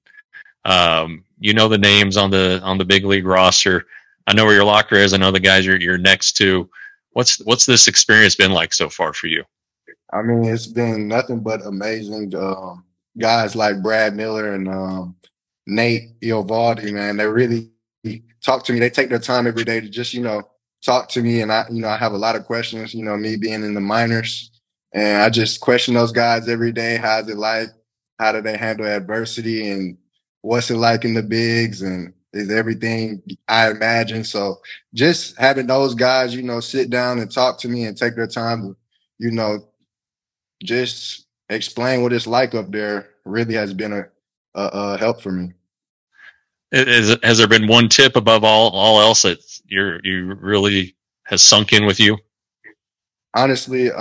You know the names on the big league roster. I know where your locker is. I know the guys you're next to. What's this experience been like so far for you? I mean, it's been nothing but amazing. Guys like Brad Miller and Nate Eovaldi, man, they really talk to me. They take their time every day to just, talk to me. And I have a lot of questions, me being in the minors. And I just question those guys every day. How's it like? How do they handle adversity? And what's it like in the bigs? And is everything I imagine? So just having those guys, sit down and talk to me and take their time to, just explain what it's like up there really has been a help for me. Has there been one tip above all else that you really has sunk in with you? Honestly,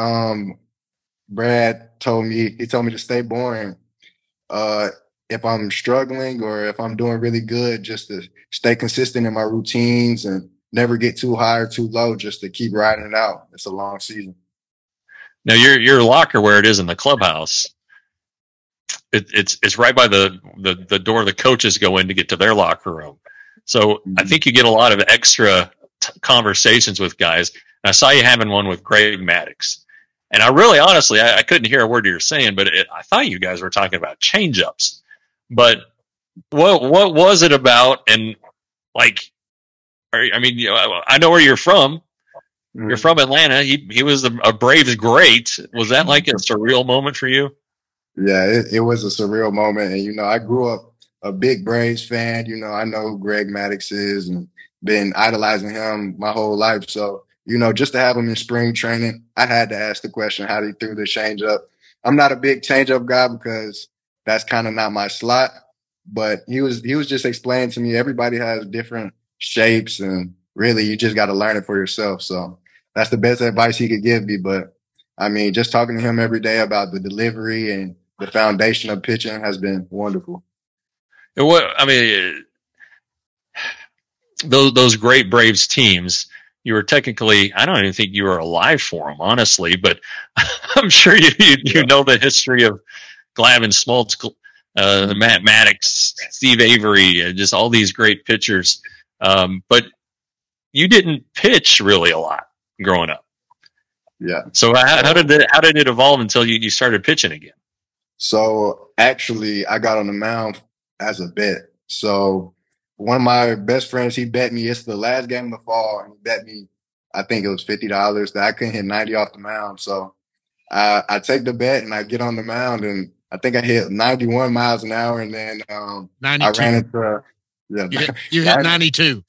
Brad told me to stay boring. If I'm struggling or if I'm doing really good, just to stay consistent in my routines and never get too high or too low, just to keep riding it out. It's a long season. Now your locker, where it is in the clubhouse, it's right by the door the coaches go in to get to their locker room. So I think you get a lot of extra conversations with guys. And I saw you having one with Greg Maddux. And I really, honestly, I couldn't hear a word you were saying, but I thought you guys were talking about change-ups. But what was it about? And like, I mean, I know where you're from. You're from Atlanta. He was a Braves great. Was that like a surreal moment for you? Yeah, it was a surreal moment. And, I grew up a big Braves fan. I know who Greg Maddux is and been idolizing him my whole life. So, just to have him in spring training, I had to ask the question, how he threw the changeup. I'm not a big changeup guy because that's kind of not my slot. But he was just explaining to me everybody has different shapes, and really you just got to learn it for yourself. So that's the best advice he could give me. But I mean, just talking to him every day about the delivery and the foundation of pitching has been wonderful. Those great Braves teams, you were technically, I don't even think you were alive for them, honestly, but I'm sure you know the history of Glavine, Smoltz, Matt Maddux, Steve Avery, just all these great pitchers. But you didn't pitch really a lot growing up. Yeah. So how did it evolve until you started pitching again? So actually, I got on the mound as a bet. So one of my best friends, he bet me, it's the last game of the fall, and he bet me, I think it was $50 that I couldn't hit 90 off the mound. So I take the bet and I get on the mound, and I think I hit 91 miles an hour, and then I ran into you hit 92.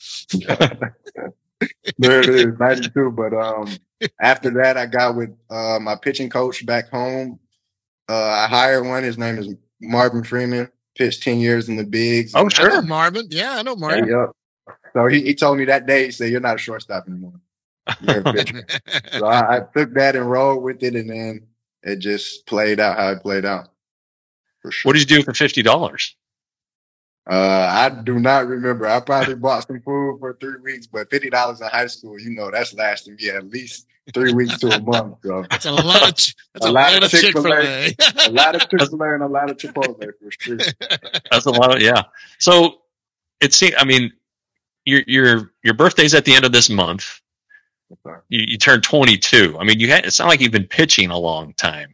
There it is, 92. But after that, I got with my pitching coach back home. I hired one. His name is Marvin Freeman. Pitched 10 years in the bigs. Oh, sure. I know Marvin. Yeah, I know Marvin. Yep. So he told me that day, he said, "You're not a shortstop anymore. You're a pitcher." So I took that and rolled with it, and then it just played out how it played out. For sure. What did you do for $50? I do not remember. I probably bought some food for 3 weeks, but $50 in high school, that's lasting me at least 3 weeks to a month. So that's a lot of Chick-fil-A. A lot of Chick-fil-A and a lot of Chipotle for sure. That's a lot of, yeah. So it seems, I mean, your birthday's at the end of this month. Okay. You turned 22. I mean, it's not like you've been pitching a long time.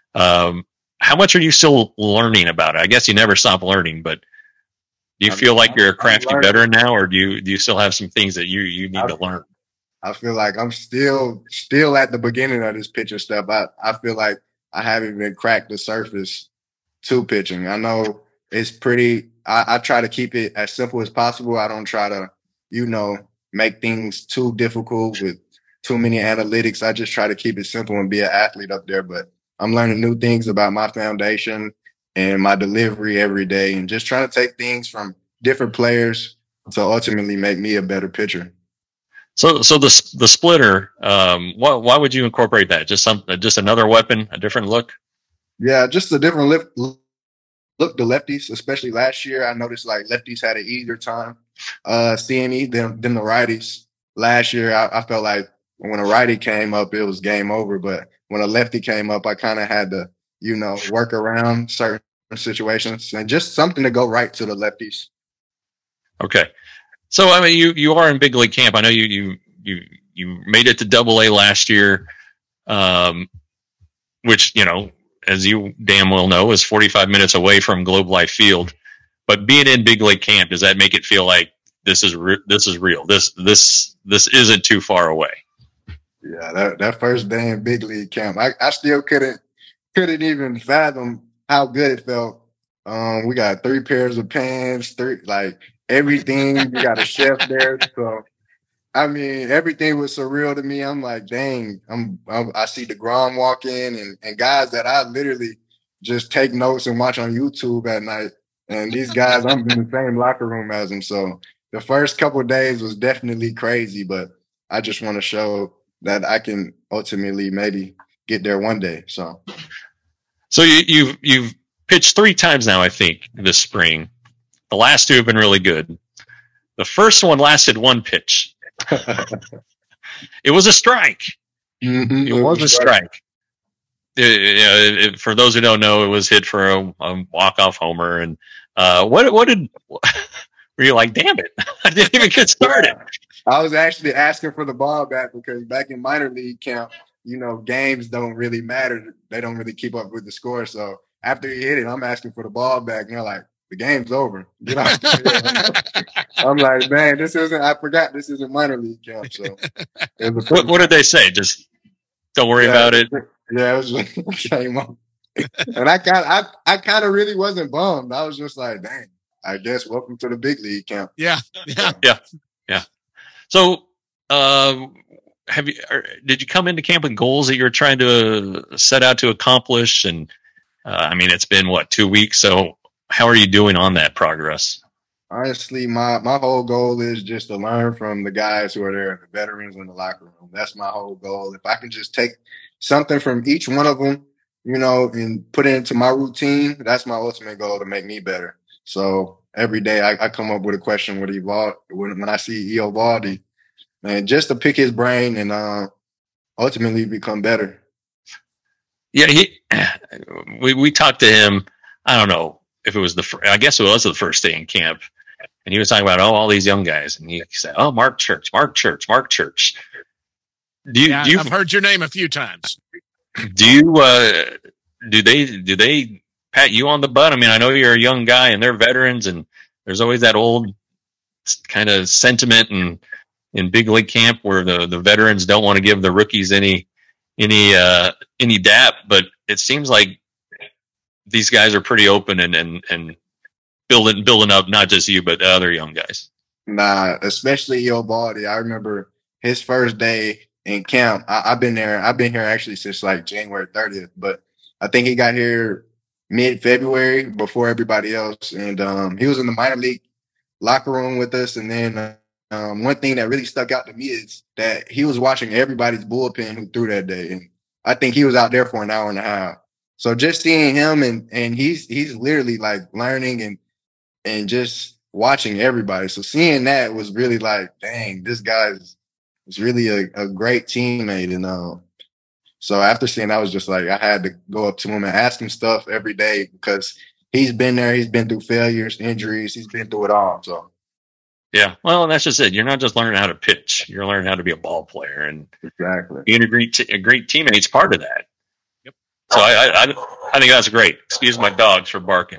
How much are you still learning about it? I guess you never stop learning, but do you feel like you're a crafty veteran now, or do you still have some things that you need to learn? I feel like I'm still at the beginning of this pitching stuff. I feel like I haven't even cracked the surface to pitching. I know it's pretty. I try to keep it as simple as possible. I don't try to, make things too difficult with too many analytics. I just try to keep it simple and be an athlete up there. But I'm learning new things about my foundation and my delivery every day, and just trying to take things from different players to ultimately make me a better pitcher. So the splitter, why would you incorporate that? Just another weapon, a different look? Yeah, just a different look to lefties, especially last year. I noticed like lefties had an easier time seeing me than the righties. Last year, I felt like when a righty came up, it was game over. But when a lefty came up, I kind of had to, work around certain situations and just something to go right to the lefties. Okay. So, I mean, you are in big league camp. I know you made it to Double-A last year, which, as you damn well know, is 45 minutes away from Globe Life Field. But being in big league camp, does that make it feel like this is real? This isn't too far away? Yeah, that first day in big league camp, I still couldn't even fathom how good it felt. We got 3 pairs of pants, everything. You got a chef there. So, I mean, everything was surreal to me. I'm like, dang, I see DeGrom walk in and guys that I literally just take notes and watch on YouTube at night. And these guys, I'm in the same locker room as them. So the first couple of days was definitely crazy, but I just want to show that I can ultimately maybe get there one day. So you've pitched 3 times now, I think, this spring. The last 2 have been really good. The first one lasted 1 pitch. It was a strike. Mm-hmm. It was a strike. For those who don't know, it was hit for a walk-off homer. And what did were you like? Damn it! I didn't even get started. I was actually asking for the ball back because back in minor league camp, games don't really matter. They don't really keep up with the score. So after he hit it, I'm asking for the ball back, and they're like, the game's over. Get out there. I'm like, man, I forgot this isn't minor league camp. So what did they say? Just don't worry about it. Yeah, it was just came on. And I kind of really wasn't bummed. I was just like, dang, I guess welcome to the big league camp. Yeah. So, did you come into camp with goals that you were trying to set out to accomplish? And I mean, it's been 2 weeks. So how are you doing on that progress? Honestly, my whole goal is just to learn from the guys who are there, the veterans in the locker room. That's my whole goal. If I can just take something from each one of them, and put it into my routine, that's my ultimate goal, to make me better. So every day I come up with a question with Eovaldi. When I see Eovaldi, man, just to pick his brain and ultimately become better. Yeah, we talked to him. I don't know if it was I guess it was the first day in camp, and he was talking about all these young guys, and he said, "Oh, Mark Church." I've heard your name a few times. Do they pat you on the butt? I mean, I know you're a young guy and they're veterans, and there's always that old kind of sentiment in big league camp where the veterans don't want to give the rookies any dap, but it seems like these guys are pretty open and building up, not just you, but other young guys. Nah, especially Eovaldi. I remember his first day in camp. I've been here actually since like January 30th, but I think he got here mid-February before everybody else. And he was in the minor league locker room with us. And then one thing that really stuck out to me is that he was watching everybody's bullpen who threw that day. And I think he was out there for an hour and a half. So just seeing him and he's literally like learning and just watching everybody. So seeing that was really like, dang, this guy's really a great teammate. And so after seeing that, I was just like, I had to go up to him and ask him stuff every day because he's been there. He's been through failures, injuries. He's been through it all. So. Yeah, well, that's just it. You're not just learning how to pitch. You're learning how to be a ball player, and exactly being a great teammate's part of that. Yep. So I think that's great. Excuse my dogs for barking.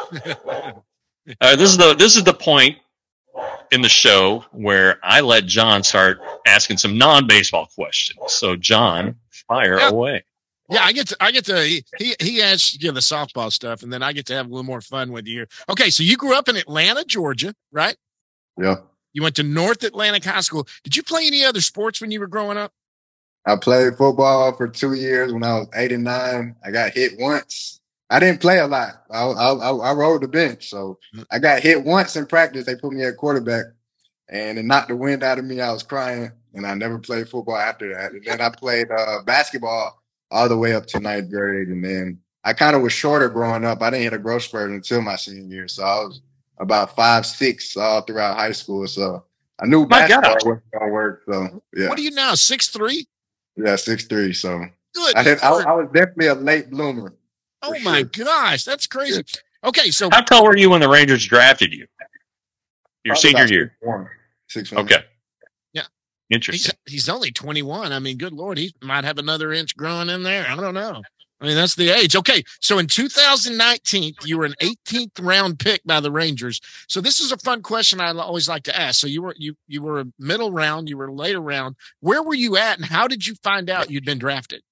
This is the point in the show where I let John start asking some non-baseball questions. So John, fire away. Yeah, I get to he asks the softball stuff, and then I get to have a little more fun with you here. Okay, so you grew up in Atlanta, Georgia, right? Yeah. You went to North Atlantic High School. Did you play any other sports when you were growing up? I played football for 2 years when I was 8 and 9. I got hit once. I didn't play a lot. I rode the bench. So I got hit once in practice. They put me at quarterback, and it knocked the wind out of me. I was crying, and I never played football after that. And then I played basketball all the way up to 9th grade. And then I kind of was shorter growing up. I didn't hit a growth spurt until my senior year. So I was about 5'6" all throughout high school. So I knew basketball wasn't going to work. So, yeah. What are you now, 6'3"? Yeah, 6'3". So good. I was definitely a late bloomer. Oh, my gosh. That's crazy. Yeah. Okay, so. How tall were you when the Rangers drafted you? Your senior year? 6'1". Okay. Yeah. Interesting. He's only 21. I mean, good Lord, he might have another inch growing in there. I don't know. I mean, that's the age. Okay, so in 2019, you were an 18th round pick by the Rangers. So this is a fun question I always like to ask. So you were a middle round, you were a later round. Where were you at, and how did you find out you'd been drafted?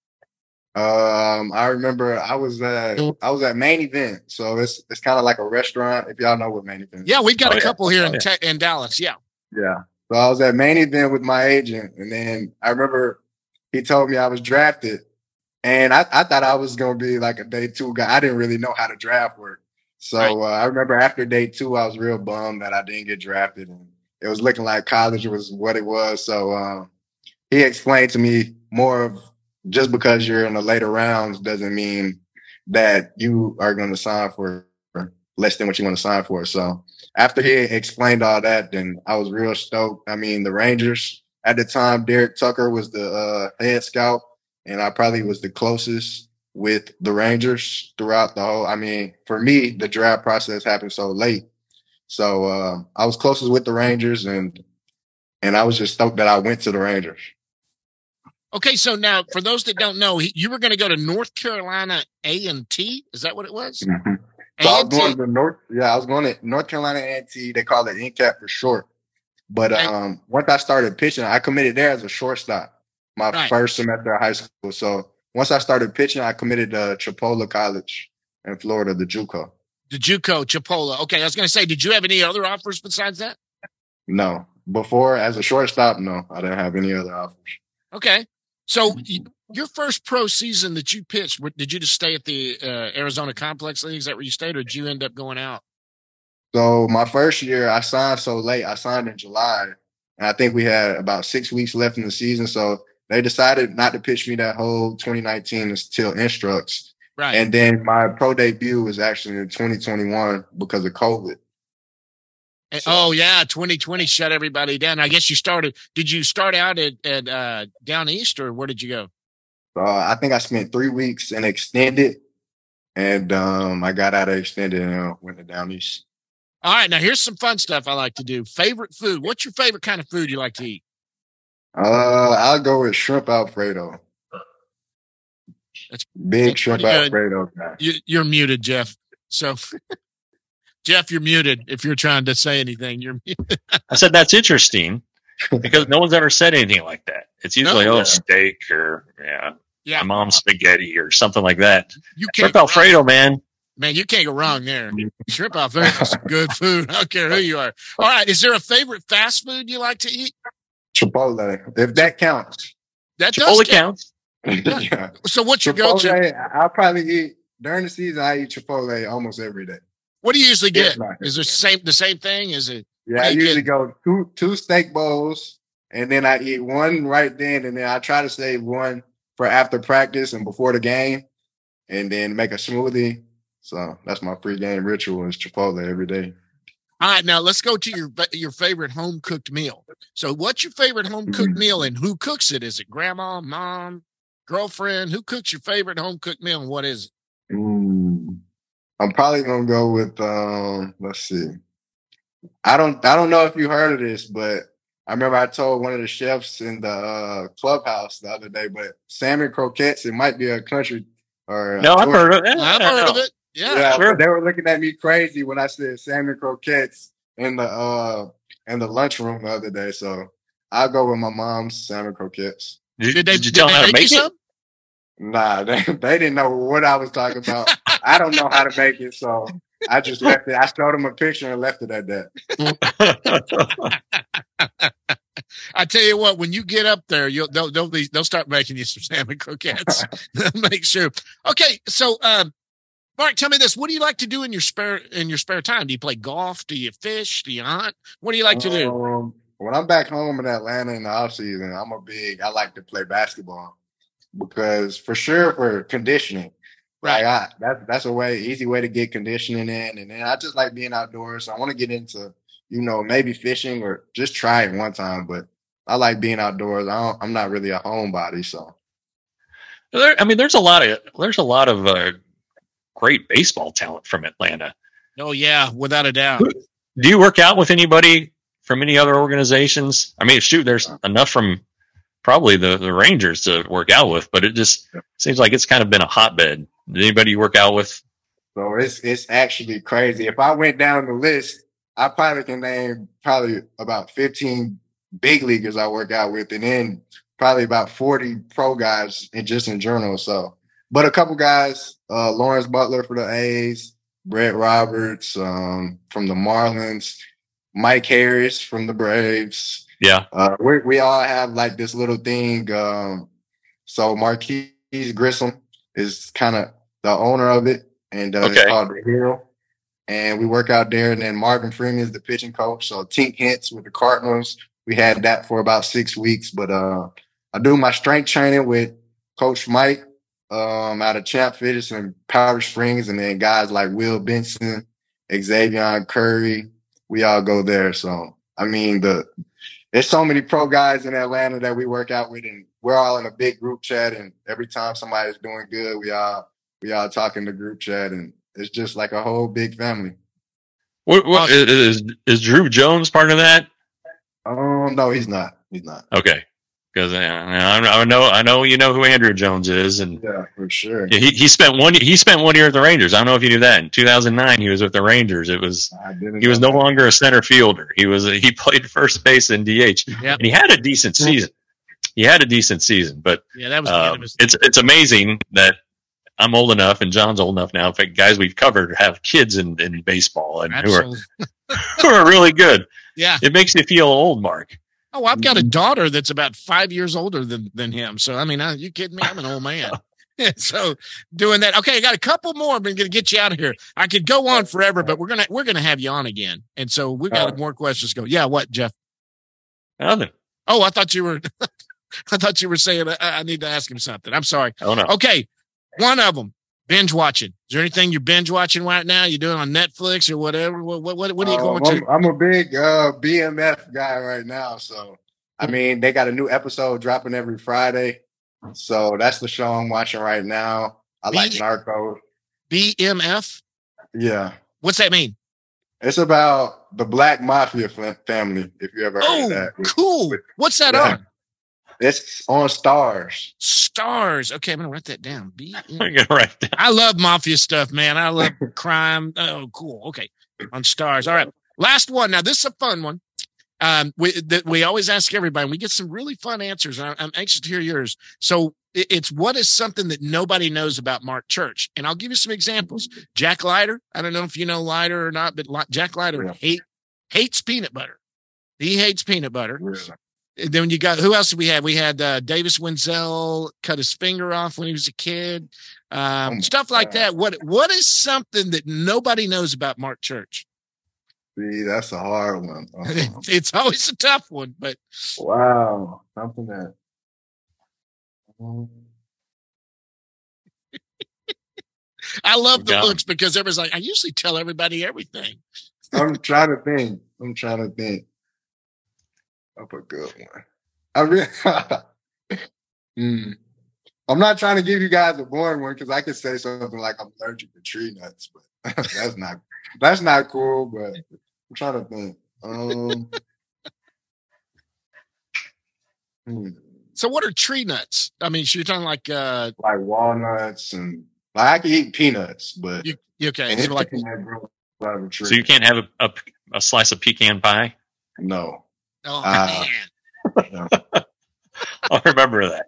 I remember I was at Main Event. So it's kind of like a restaurant, if y'all know what Main Event is. Yeah, we've got a couple here in Dallas. Yeah. Yeah. So I was at Main Event with my agent, and then I remember he told me I was drafted. And I thought I was going to be like a day 2 guy. I didn't really know how the draft worked. So I remember after day 2, I was real bummed that I didn't get drafted. And it was looking like college was what it was. So he explained to me more of just because you're in the later rounds doesn't mean that you are going to sign for less than what you want to sign for. So after he explained all that, then I was real stoked. I mean, the Rangers at the time, Derek Tucker was the head scout. And I probably was the closest with the Rangers throughout the whole. I mean, for me, the draft process happened so late. So I was closest with the Rangers, and I was just stoked that I went to the Rangers. Okay, so now for those that don't know, you were going to go to North Carolina A&T. Is that what it was? Mm-hmm. So I was going to North. Yeah, I was going to North Carolina A&T. They call it NCAT for short. But once I started pitching, I committed there as a shortstop my first semester of high school. So once I started pitching, I committed to Chipola College in Florida, the JUCO. The JUCO, Chipola. Okay, I was going to say, did you have any other offers besides that? No. Before, as a shortstop, no. I didn't have any other offers. Okay. So your first pro season that you pitched, did you just stay at the Arizona Complex League? Is that where you stayed, or did you end up going out? So my first year, I signed so late. I signed in July, and I think we had about 6 weeks left in the season. So they decided not to pitch me that whole 2019 until Instructs. Right. And then my pro debut was actually in 2021 because of COVID. So, 2020 shut everybody down. I guess did you start out at down east, or where did you go? I think I spent 3 weeks in extended, and I got out of extended and went to down east. All right, now here's some fun stuff I like to do. Favorite food. What's your favorite kind of food you like to eat? I'll go with shrimp Alfredo. That's shrimp Alfredo guy. You're muted, Jeff. So, Jeff, you're muted. If you're trying to say anything, you're muted. I said that's interesting because no one's ever said anything like that. It's usually steak or my mom's spaghetti or something like that. Shrimp Alfredo, man. Man, you can't go wrong there. Shrimp Alfredo is good food. I don't care who you are. All right, is there a favorite fast food you like to eat? Chipotle, if that counts. That Chipotle counts. Yeah. So what's your Chipotle, go-to? I'll probably eat during the season. I eat Chipotle almost every day. What do you usually get? Is there the same thing? Is it? Yeah, I usually go two steak bowls, and then I eat one right then, and then I try to save one for after practice and before the game, and then make a smoothie. So that's my pregame ritual is Chipotle every day. All right, now let's go to your favorite home cooked meal. So what's your favorite home cooked meal, and who cooks it? Is it grandma, mom, girlfriend? Who cooks your favorite home cooked meal, and what is it? I'm probably gonna go with let's see. I don't know if you heard of this, but I remember I told one of the chefs in the clubhouse the other day, but salmon croquettes, it might be a country or no, I've heard of it. I've heard of it. Yeah, sure. They were looking at me crazy when I said salmon croquettes in the lunchroom the other day. So I'll go with my mom's salmon croquettes. Did you tell them how to make it? Nah, they didn't know what I was talking about. I don't know how to make it, so I just left it. I showed them a picture and left it at that. I tell you what, when you get up there, they'll start making you some salmon croquettes. Make sure. Okay, so Mark, tell me this: what do you like to do in your spare time? Do you play golf? Do you fish? Do you hunt? What do you like to do? When I'm back home in Atlanta in the off season, I like to play basketball because for conditioning. Right. That's easy way to get conditioning in. And then I just like being outdoors. So I want to get into, maybe fishing or just try it one time. But I like being outdoors. I'm not really a homebody. So. There's a lot of great baseball talent from Atlanta. Oh, yeah, without a doubt. Do you work out with anybody from any other organizations? I mean, shoot, there's enough from probably the Rangers to work out with, but it just seems like it's kind of been a hotbed. Did anybody you work out with? So it's actually crazy. If I went down the list, I probably can name about 15 big leaguers I work out with, and then probably about 40 pro guys in general. So, but a couple guys, Lawrence Butler for the A's, Brett Roberts from the Marlins, Mike Harris from the Braves. Yeah. We all have like this little thing. So Marquise Grissom is kind of the owner of it, and it's called The Hill. And we work out there. And then Marvin Freeman is the pitching coach. So Tink Hintz with the Cardinals. We had that for about 6 weeks. But I do my strength training with Coach Mike out of Champ Fitness and Powder Springs. And then guys like Will Benson, Xavier Curry, we all go there. So, there's so many pro guys in Atlanta that we work out with, and we're all in a big group chat. And every time somebody's doing good, we all talk in the group chat, and it's just like a whole big family. What is Drew Jones part of that? No, he's not. He's not. Okay. because I know you know who Andrew Jones is, and yeah, for sure. He spent 1 year at the Rangers. I don't know if you knew that. In 2009, he was with the Rangers. He was no longer a center fielder. He played first base and DH, and he had a decent season. But that was it's amazing that I'm old enough and John's old enough now. In fact, guys we've covered have kids in baseball and who are really good. Yeah, it makes you feel old, Mark. Oh, I've got a daughter that's about 5 years older than him. So, I mean, you kidding me? I'm an old man. So doing that. Okay. I got a couple more. I'm going to get you out of here. I could go on forever, but we're going to have you on again. And so we've got more questions to go. Yeah. What, Jeff? Nothing. Oh, I thought you were saying I need to ask him something. I'm sorry. Oh, no. Okay. One of them, binge watching. Is there anything you're binge watching right now? You doing on Netflix or whatever? What are you going to? I'm a big BMF guy right now. So, I mean, they got a new episode dropping every Friday. So that's the show I'm watching right now. I like Narcos. BMF? Yeah. What's that mean? It's about the Black Mafia family, if you ever heard of that. Cool. What's that on? It's on Stars. Stars. Okay, I'm going to write that down. I'm going to write that. I love mafia stuff, man. I love crime. Oh, cool. Okay, on Stars. All right. Last one. Now, this is a fun one. We always ask everybody, and we get some really fun answers. And I'm anxious to hear yours. So it's what is something that nobody knows about Mark Church? And I'll give you some examples. Jack Leiter. I don't know if you know Leiter or not, but Jack Leiter hates peanut butter. He hates peanut butter. Yeah. And then you got, who else did we have? We had Davis Wenzel cut his finger off when he was a kid. Stuff like that. What is something that nobody knows about Mark Church? See, that's a hard one. It's always a tough one, but wow, something that. I love the looks because everybody's like, I usually tell everybody everything. I'm trying to think. Up a good one. I'm not trying to give you guys a boring one because I could say something like I'm allergic to tree nuts, but that's not cool. But I'm trying to think. So what are tree nuts? I mean, you're talking like walnuts and I can eat peanuts, but okay. So you can't have a slice of pecan pie? No. Oh man. I'll remember that.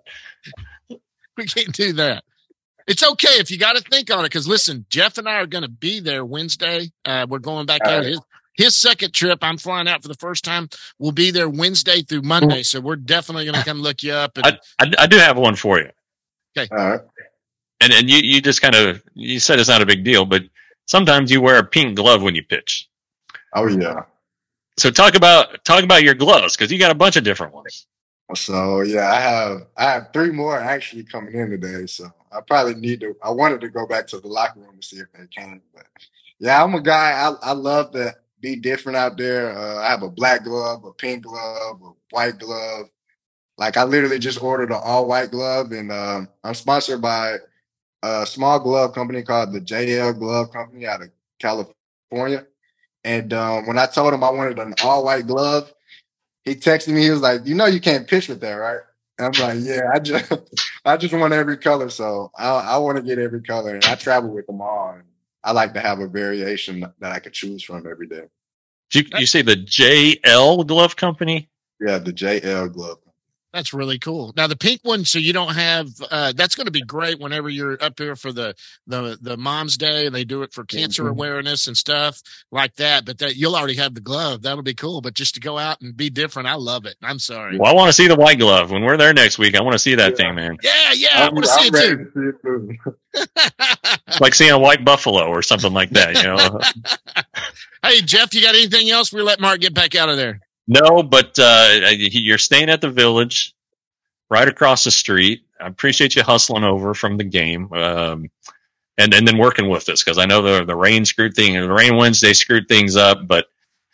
We can't do that. It's okay if you got to think on it. Because listen, Jeff and I are going to be there Wednesday. We're going back out. His second trip. I'm flying out for the first time. We'll be there Wednesday through Monday. So we're definitely going to come look you up. And I do have one for you. Okay. All right. And you just you said it's not a big deal, but sometimes you wear a pink glove when you pitch. Oh yeah. So talk about your gloves because you got a bunch of different ones. So yeah, I have 3 more actually coming in today. So I probably I wanted to go back to the locker room to see if they can. But yeah, I'm a guy. I love to be different out there. I have a black glove, a pink glove, a white glove. Like I literally just ordered an all white glove, and I'm sponsored by a small glove company called the JL Glove Company out of California. And when I told him I wanted an all-white glove, he texted me. He was like, you can't pitch with that, right? And I'm like, yeah, I just want every color. So I want to get every color. And I travel with them all. And I like to have a variation that I could choose from every day. You say the JL Glove Company? Yeah, the JL Glove Company. That's really cool. Now the pink one, so you don't have. That's going to be great whenever you're up here for the Mom's Day, and they do it for cancer awareness and stuff like that. But you'll already have the glove. That'll be cool. But just to go out and be different, I love it. I'm sorry. Well, I want to see the white glove when we're there next week. I want to see that thing, man. Yeah, I want to see it too. It's like seeing a white buffalo or something like that. Hey, Jeff, you got anything else? We let Mark get back out of there. No, but you're staying at the Village right across the street. I appreciate you hustling over from the game and then working with us because I know the rain screwed Wednesday screwed things up. But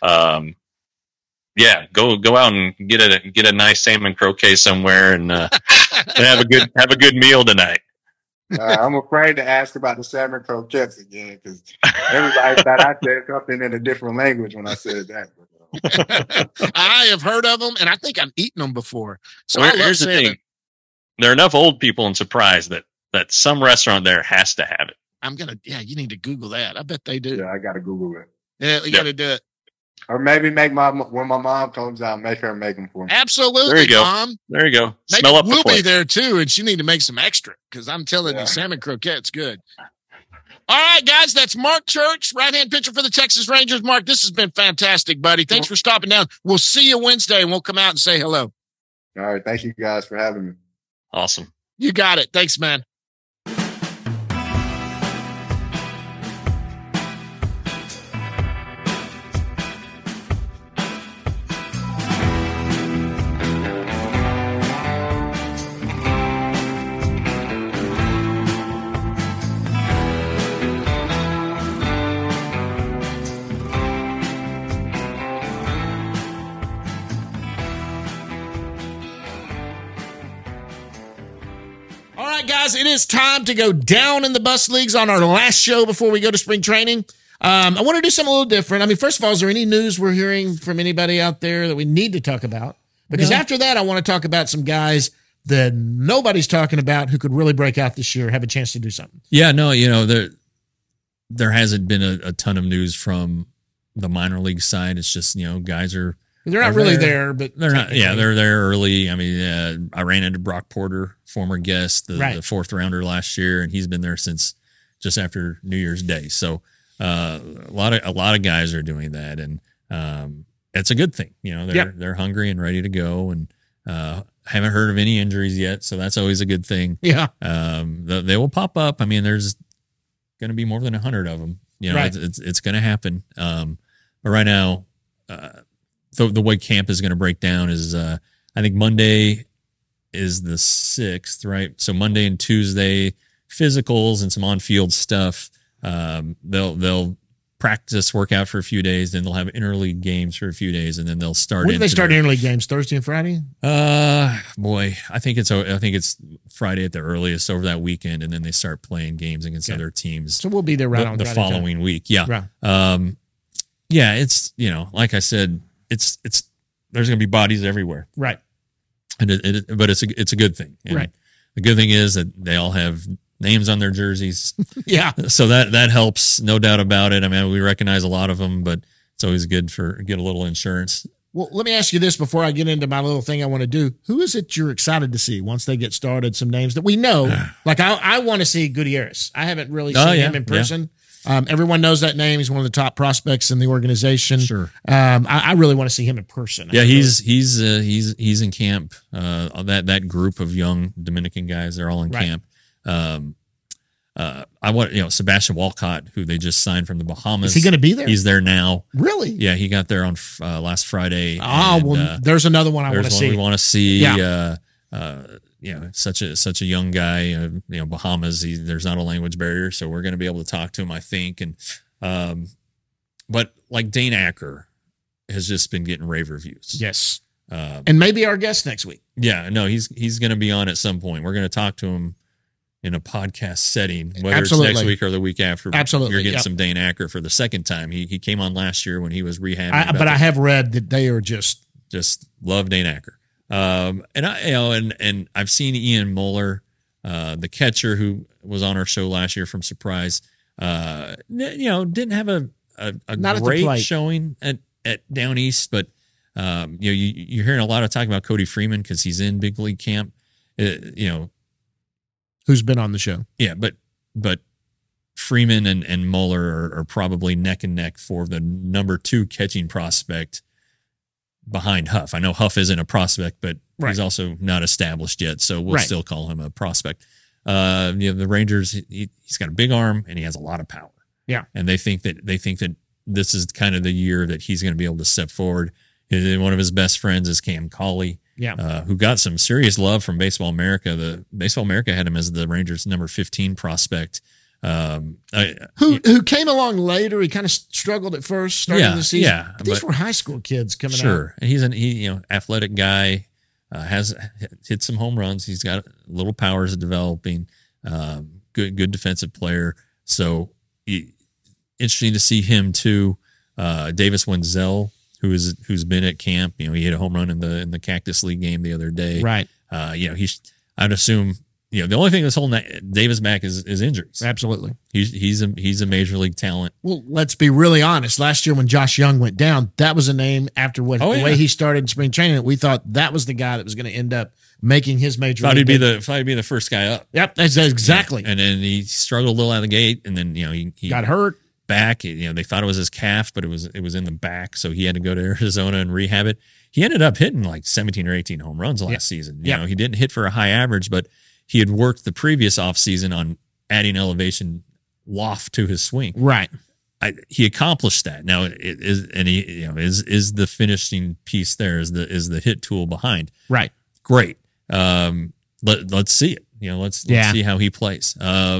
yeah, go out and get a nice salmon croquet somewhere and have a good meal tonight. I'm afraid to ask about the salmon croquettes again because everybody thought I said something in a different language when I said that. I have heard of them, and I think I've eaten them before. So Well, I love here's the salmon. thing. There are enough old people in Surprise that some restaurant there has to have it. You need to Google that. I bet they do. Yeah, I got to Google it. Yeah, you got to do it. Or maybe when my mom comes out, make her make them for me. Absolutely, There you go. Mom. There you go. Maybe Smell up the we'll be plate. there too, and she need to make some extra because I'm telling you, salmon croquette's good. All right, guys, that's Mark Church, right-hand pitcher for the Texas Rangers. Mark, this has been fantastic, buddy. Thanks for stopping down. We'll see you Wednesday, and we'll come out and say hello. All right. Thank you guys for having me. Awesome. You got it. Thanks, man. All right, guys, it is time to go down in the bus leagues on our last show before we go to spring training. I want to do something a little different. I mean, first of all, is there any news we're hearing from anybody out there that we need to talk about? Because after that, I want to talk about some guys that nobody's talking about who could really break out this year, have a chance to do something. Yeah, no, there hasn't been a ton of news from the minor league side. It's just, guys are. They're not really there, but they're not. Yeah, they're there early. I mean, I ran into Brock Porter, former guest, the fourth rounder last year, and he's been there since just after New Year's Day. So a lot of guys are doing that, and it's a good thing. They're hungry and ready to go, and haven't heard of any injuries yet, so that's always a good thing. Yeah, they will pop up. I mean, there's going to be more than 100 of them. It's going to happen. But right now. The way camp is going to break down is I think Monday is the 6th, right? So Monday and Tuesday, physicals and some on-field stuff. They'll practice, work out for a few days, then they'll have interleague games for a few days, and then they'll start. When do they start interleague games? Thursday and Friday? Boy, I think it's Friday at the earliest over that weekend, and then they start playing games against other teams. So we'll be there right on the Friday following time. week. Yeah. Right. Yeah, it's like I said. It's there's going to be bodies everywhere, right? And but it's a good thing, and right? The good thing is that they all have names on their jerseys, yeah. So that helps, no doubt about it. I mean, we recognize a lot of them, but it's always good to get a little insurance. Well, let me ask you this before I get into my little thing I want to do. Who is it you're excited to see once they get started? Some names that we know, like I want to see Gutierrez. I haven't really seen him in person. Yeah. Everyone knows that name. He's one of the top prospects in the organization. Sure. I really want to see him in person. Yeah, he's in camp. That group of young Dominican guys, they're all in camp. I want Sebastian Walcott, who they just signed from the Bahamas. Is he going to be there? He's there now. Really? Yeah, he got there on last Friday. There's another one I want to see. We want to see. Yeah. Such a young guy. Bahamas. There's not a language barrier, so we're going to be able to talk to him, I think. And but like Dane Acker has just been getting rave reviews. Yes, and maybe our guest next week. Yeah, no, he's going to be on at some point. We're going to talk to him in a podcast setting, whether Absolutely. it's next week or the week after. Absolutely, you're getting some Dane Acker for the second time. He came on last year when he was rehabbing. But I have read that they are just love Dane Acker. And I've seen Ian Moeller, the catcher who was on our show last year from Surprise. Didn't have a great showing at Down East, but you're hearing a lot of talk about Cody Freeman because he's in big league camp. Who's been on the show? Yeah, but Freeman and Moeller are probably neck and neck for the number 2 catching prospect behind Huff. I know Huff isn't a prospect, but he's also not established yet, so we'll still call him a prospect. The Rangers, he's got a big arm and he has a lot of power. Yeah, and they think that this is kind of the year that he's going to be able to step forward. One of his best friends is Cam Cauley, who got some serious love from Baseball America. The Baseball America had him as the Rangers' number 15 prospect. Who came along later. He kind of struggled at first, starting the season. Yeah, but these were high school kids coming out. Sure, and he's athletic guy. Has hit some home runs. He's got a little powers developing. Good defensive player. So interesting to see him too. Davis Wenzel who's been at camp. You know, he hit a home run in the Cactus League game the other day. Right. You know, I'd assume, you know, the only thing that's holding Davis back is injuries. Absolutely. He's a major league talent. Well, let's be really honest. Last year when Josh Young went down, that was a name after the way he started in spring training. We thought that was the guy that was going to end up making his major league. Thought he'd be the first guy up. Yep, that's exactly. Yeah. And then he struggled a little out of the gate, and then, you know, he got hurt. Back, you know, they thought it was his calf, but it was in the back, so he had to go to Arizona and rehab it. He ended up hitting like 17 or 18 home runs last season. You know, he didn't hit for a high average, but he had worked the previous offseason on adding elevation loft to his swing. Right. He accomplished that. Now is the finishing piece there, is the hit tool behind. Right. Great. Let's see it. You know, let's see how he plays.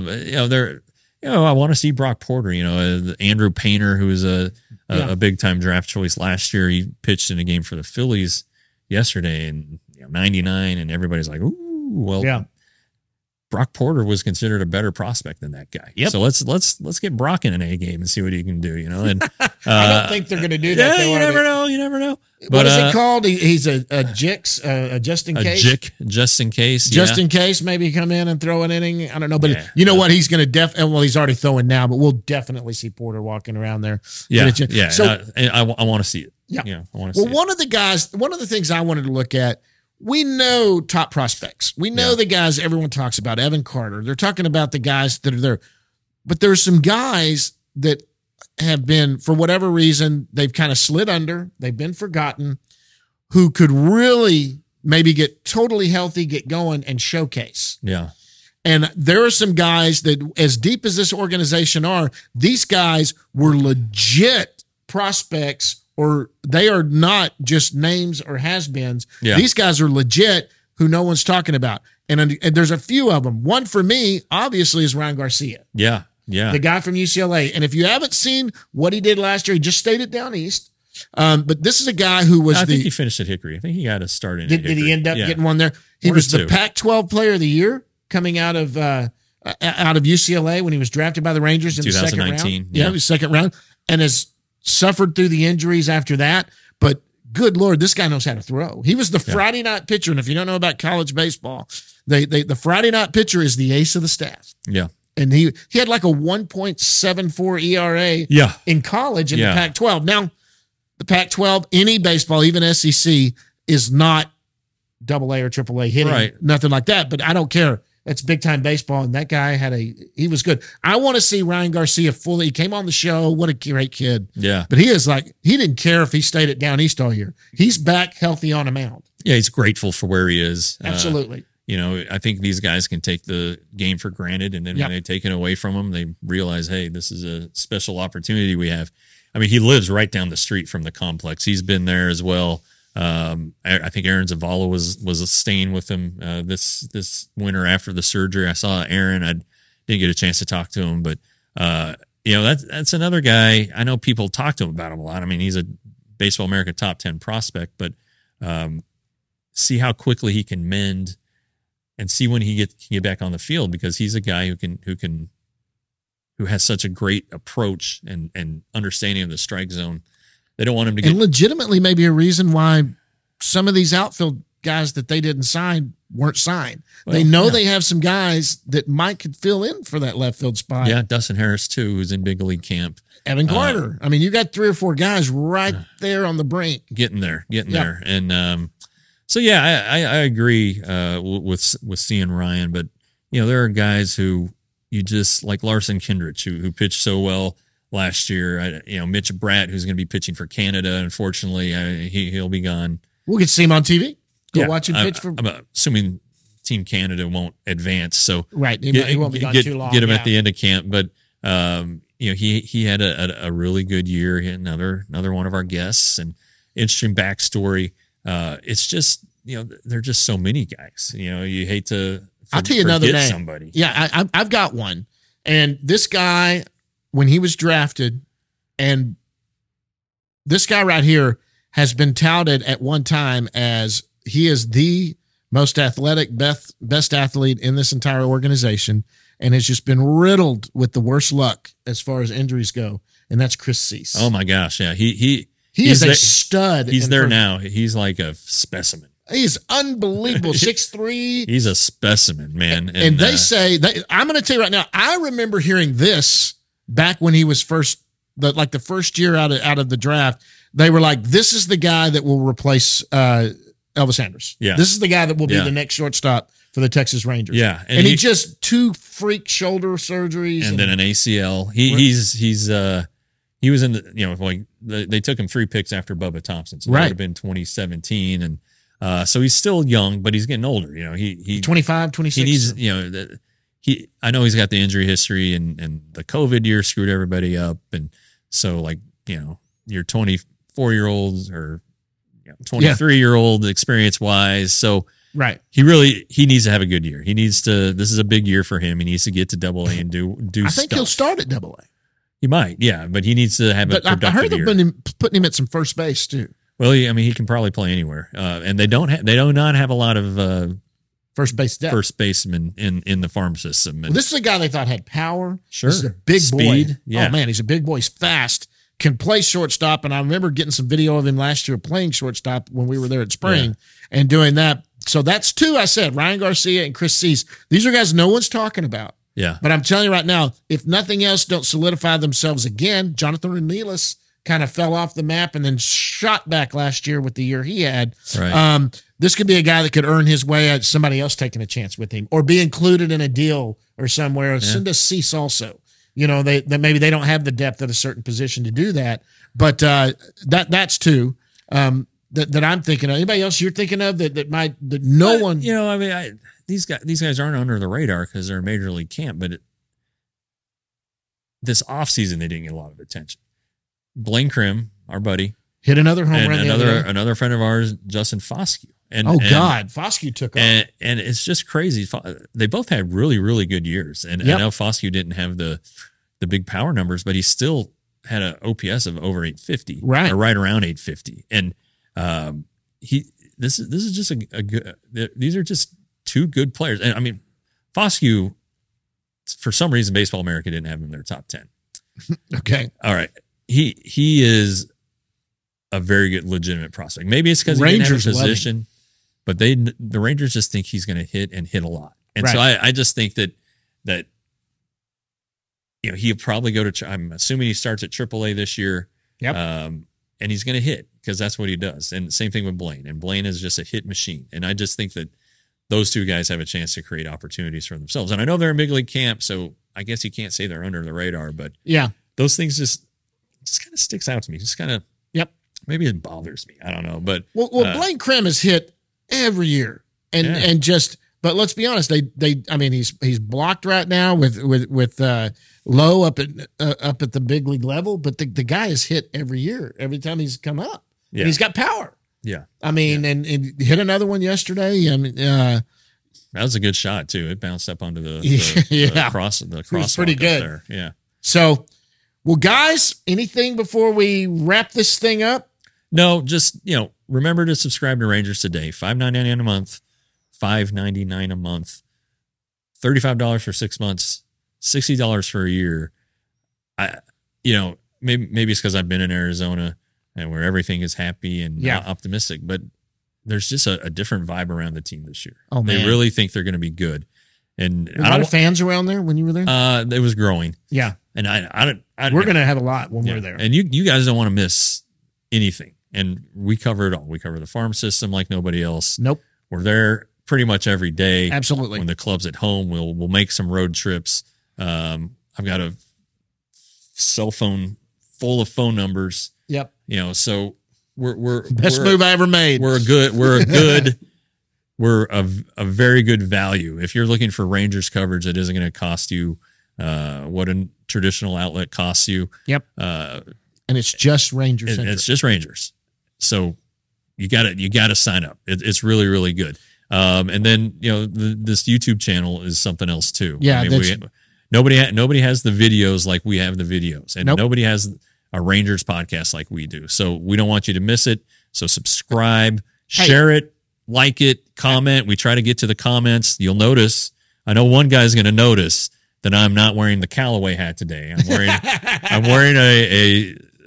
I want to see Brock Porter. You know, Andrew Painter, who was a big time draft choice last year. He pitched in a game for the Phillies yesterday, and 99, and everybody's like, "Ooh, well." Yeah. Brock Porter was considered a better prospect than that guy. Yep. So let's get Brock in an A game and see what he can do. You know, and I don't think they're going to do that. Yeah, you never know. You never know. What is it called? He's a Jix, just in case. Just in case. Just in case, maybe come in and throw an inning. I don't know, but you know what? He's going to well, he's already throwing now, but we'll definitely see Porter walking around there. Yeah, yeah. So I want to see it. Yeah, I want to see it. One of the things I wanted to look at. We know top prospects. We know the guys everyone talks about, Evan Carter. They're talking about the guys that are there. But there's some guys that have been, for whatever reason, they've kind of slid under. They've been forgotten, who could really maybe get totally healthy, get going, and showcase. Yeah. And there are some guys that, as deep as this organization are, these guys were legit prospects, or they are not just names or has-beens. Yeah. These guys are legit who no one's talking about. And there's a few of them. One for me, obviously, is Ryan Garcia. Yeah, yeah. The guy from UCLA. And if you haven't seen what he did last year, he just stayed at Down East. But this is a guy who was I think he finished at Hickory. I think he got a start in Did he end up getting one there? He was the Pac-12 Player of the Year coming out of UCLA when he was drafted by the Rangers in the second round. Yeah, it was second round. And has suffered through the injuries after that, but good Lord, this guy knows how to throw. He was the Friday night pitcher, and if you don't know about college baseball, the Friday night pitcher is the ace of the staff. Yeah. And he had like a 1.74 ERA in college in the Pac-12. Now, the Pac-12, any baseball, even SEC, is not AA or AAA hitting, nothing like that, but I don't care. That's big time baseball, and that guy he was good. I want to see Ryan Garcia fully. He came on the show. What a great kid. Yeah. But he didn't care if he stayed at Down East all year. He's back healthy on a mound. Yeah, he's grateful for where he is. Absolutely. I think these guys can take the game for granted, and then when they take it away from them, they realize, hey, this is a special opportunity we have. I mean, he lives right down the street from the complex. He's been there as well. I think Aaron Zavala was staying with him this winter after the surgery. I saw Aaron. I didn't get a chance to talk to him, but that's another guy. I know people talk to him about him a lot. I mean, he's a Baseball America top 10 prospect, but see how quickly he can mend, and see when he can get back on the field, because he's a guy who has such a great approach and understanding of the strike zone. They don't want him to get... And legitimately maybe a reason why some of these outfield guys that they didn't sign weren't signed. Well, they know they have some guys that could fill in for that left field spot. Yeah, Dustin Harris, too, who's in big league camp. Evan Carter. I mean, you got 3 or 4 guys right there on the brink. Getting there. And so, yeah, I agree with seeing Ryan, but, there are guys who you just, like Larson Kindrich, who pitched so well last year. Mitch Bratt, who's going to be pitching for Canada. Unfortunately, he'll be gone. We'll get to see him on TV. Go watch him pitch for. I'm assuming Team Canada won't advance, so he won't be gone too long. Get him at the end of camp, but he had a really good year. Another one of our guests, and interesting backstory. It's just there are just so many guys. You hate to. I'll tell you another name. Somebody. Yeah, I've got one, and this guy, when he was drafted, and this guy right here has been touted at one time as he is the most athletic, best athlete in this entire organization, and has just been riddled with the worst luck as far as injuries go, and that's Chris Cease. Oh my gosh, yeah, he He is a stud. He's there now. He's like a specimen. He's unbelievable. 6'3". He's a specimen, man. And they say, I'm going to tell you right now, I remember hearing this back when he was the first year out of the draft. They were like, this is the guy that will replace Elvis Andrus. Yeah. This is the guy that will be the next shortstop for the Texas Rangers. Yeah. And he just 2 freak shoulder surgeries. And then an ACL. He was in the, they took him 3 picks after Bubba Thompson. So that would have been 2017. And so he's still young, but he's getting older. He 25, 26. He needs, I know he's got the injury history and the COVID year screwed everybody up. And so you're 24-year-olds or 23-year-old experience wise. So right. He needs to have a good year. This is a big year for him. He needs to get to AA and do I think he'll start at AA. He might, yeah, but he needs to have a productive year. I heard they're putting him at some first base too. Well, he can probably play anywhere, and they do not have a lot of first base depth. First baseman in the farm system. This is a guy they thought had power. Sure, this is a big speed, boy. Yeah. Oh man, he's a big boy. He's fast. Can play shortstop, and I remember getting some video of him last year playing shortstop when we were there at spring and doing that. So that's 2. I said Ryan Garcia and Chris Cease. These are guys no one's talking about. Yeah. But I'm telling you right now, if nothing else, don't solidify themselves again. Jonathan Ornelas kind of fell off the map and then shot back last year with the year he had. Right. This could be a guy that could earn his way at somebody else taking a chance with him or be included in a deal or somewhere. Yeah. Send us Cease also. They maybe they don't have the depth at a certain position to do that. But that's 2 that I'm thinking of. Anybody else you're thinking of that no one? These guys aren't under the radar because they're a major league camp, but this offseason they didn't get a lot of attention. Blaine Krim, our buddy, hit another home run. Another friend of ours, Justin Foscue. Foscue took off. And it's just crazy. They both had really, really good years. And I know Foscue didn't have the big power numbers, but he still had an OPS of over 850, right? Or right around 850. And this is just a good. These are just 2 good players. And I mean, Foscue, for some reason, Baseball America didn't have him in their top 10. Okay, all right. He is a very good, legitimate prospect. Maybe it's because he didn't have a position, but the Rangers just think he's going to hit a lot. And so I just think that he'll probably go to. I'm assuming he starts at AAA this year. Yep. And he's going to hit because that's what he does. And same thing with Blaine. And Blaine is just a hit machine. And I just think that those 2 guys have a chance to create opportunities for themselves. And I know they're in big league camp, so I guess you can't say they're under the radar, but those things just kind of sticks out to me. Just kind of, maybe it bothers me. I don't know, but Blaine Krim has hit every year, and but let's be honest, he's blocked right now with Lowe up at the big league level, but the guy has hit every year, every time he's come up. Yeah. And he's got power. Yeah. And hit another one yesterday. That was a good shot too. It bounced up onto the cross. The cross was pretty good. There. Yeah. So, well, guys, anything before we wrap this thing up? No, just remember to subscribe to Rangers Today. $5.99 a month, $5.99 a month, $35 for 6 months, $60 for a year. Maybe it's because I've been in Arizona and where everything is happy and optimistic, but there's just a different vibe around the team this year. Oh, man. They really think they're going to be good. And a lot of fans around there when you were there? It was growing. Yeah. And we're going to have a lot when we're there. And you guys don't want to miss anything. And we cover it all. We cover the farm system like nobody else. Nope. We're there pretty much every day. Absolutely. When the club's at home, we'll make some road trips. I've got a cell phone full of phone numbers. Yep. So we're best move I ever made. We're a very good value. If you're looking for Rangers coverage that isn't going to cost you what a traditional outlet costs you. Yep. And it's just Rangers. It's just Rangers. So you got to sign up. It's really, really good. And then this YouTube channel is something else too. Yeah. Nobody has the videos like we have the videos, and nobody has a Rangers podcast like we do. So we don't want you to miss it. So subscribe, share it, like it, comment. We try to get to the comments. You'll notice. I know one guy's going to notice that I'm not wearing the Callaway hat today. I'm wearing a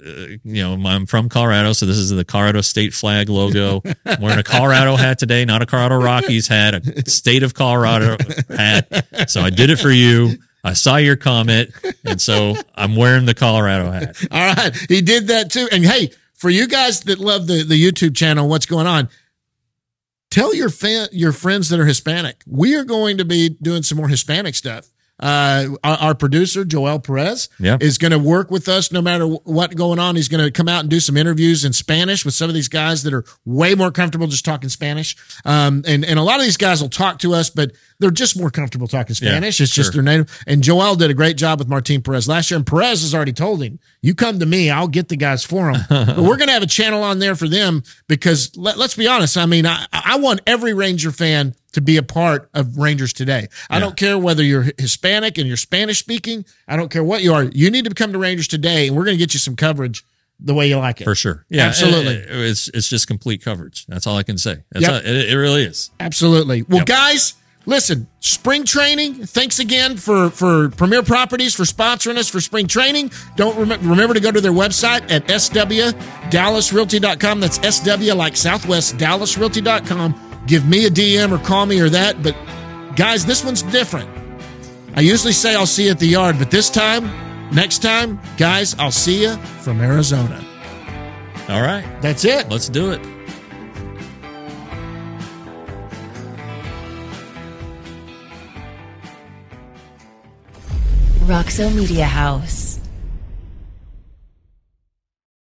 I'm from Colorado, so this is the Colorado state flag logo. I'm wearing a Colorado hat today, not a Colorado Rockies hat, a state of Colorado hat. So I did it for you. I saw your comment, and so I'm wearing the Colorado hat. All right. He did that too. And hey, for you guys that love the YouTube channel, what's going on? Tell your friends that are Hispanic. We are going to be doing some more Hispanic stuff. Our producer, Joel Perez, is going to work with us no matter what's going on. He's going to come out and do some interviews in Spanish with some of these guys that are way more comfortable just talking Spanish. And a lot of these guys will talk to us, but they're just more comfortable talking Spanish. It's just their native. And Joel did a great job with Martin Perez last year. And Perez has already told him, you come to me, I'll get the guys for them. But we're going to have a channel on there for them because let's be honest. I mean, I want every Ranger fan to be a part of Rangers Today. I don't care whether you're Hispanic and you're Spanish speaking. I don't care what you are. You need to come to Rangers Today, and we're going to get you some coverage the way you like it. For sure. Yeah, absolutely. It's just complete coverage. That's all I can say. It really is. Absolutely. Well, guys, listen, spring training. Thanks again for Premier Properties for sponsoring us for spring training. Don't remember to go to their website at swdallasrealty.com. That's SW like Southwest DallasRealty.com. Give me a DM or call me or that. But, guys, this one's different. I usually say I'll see you at the yard, but next time, guys, I'll see you from Arizona. All right. That's it. Let's do it. Roxo Media House.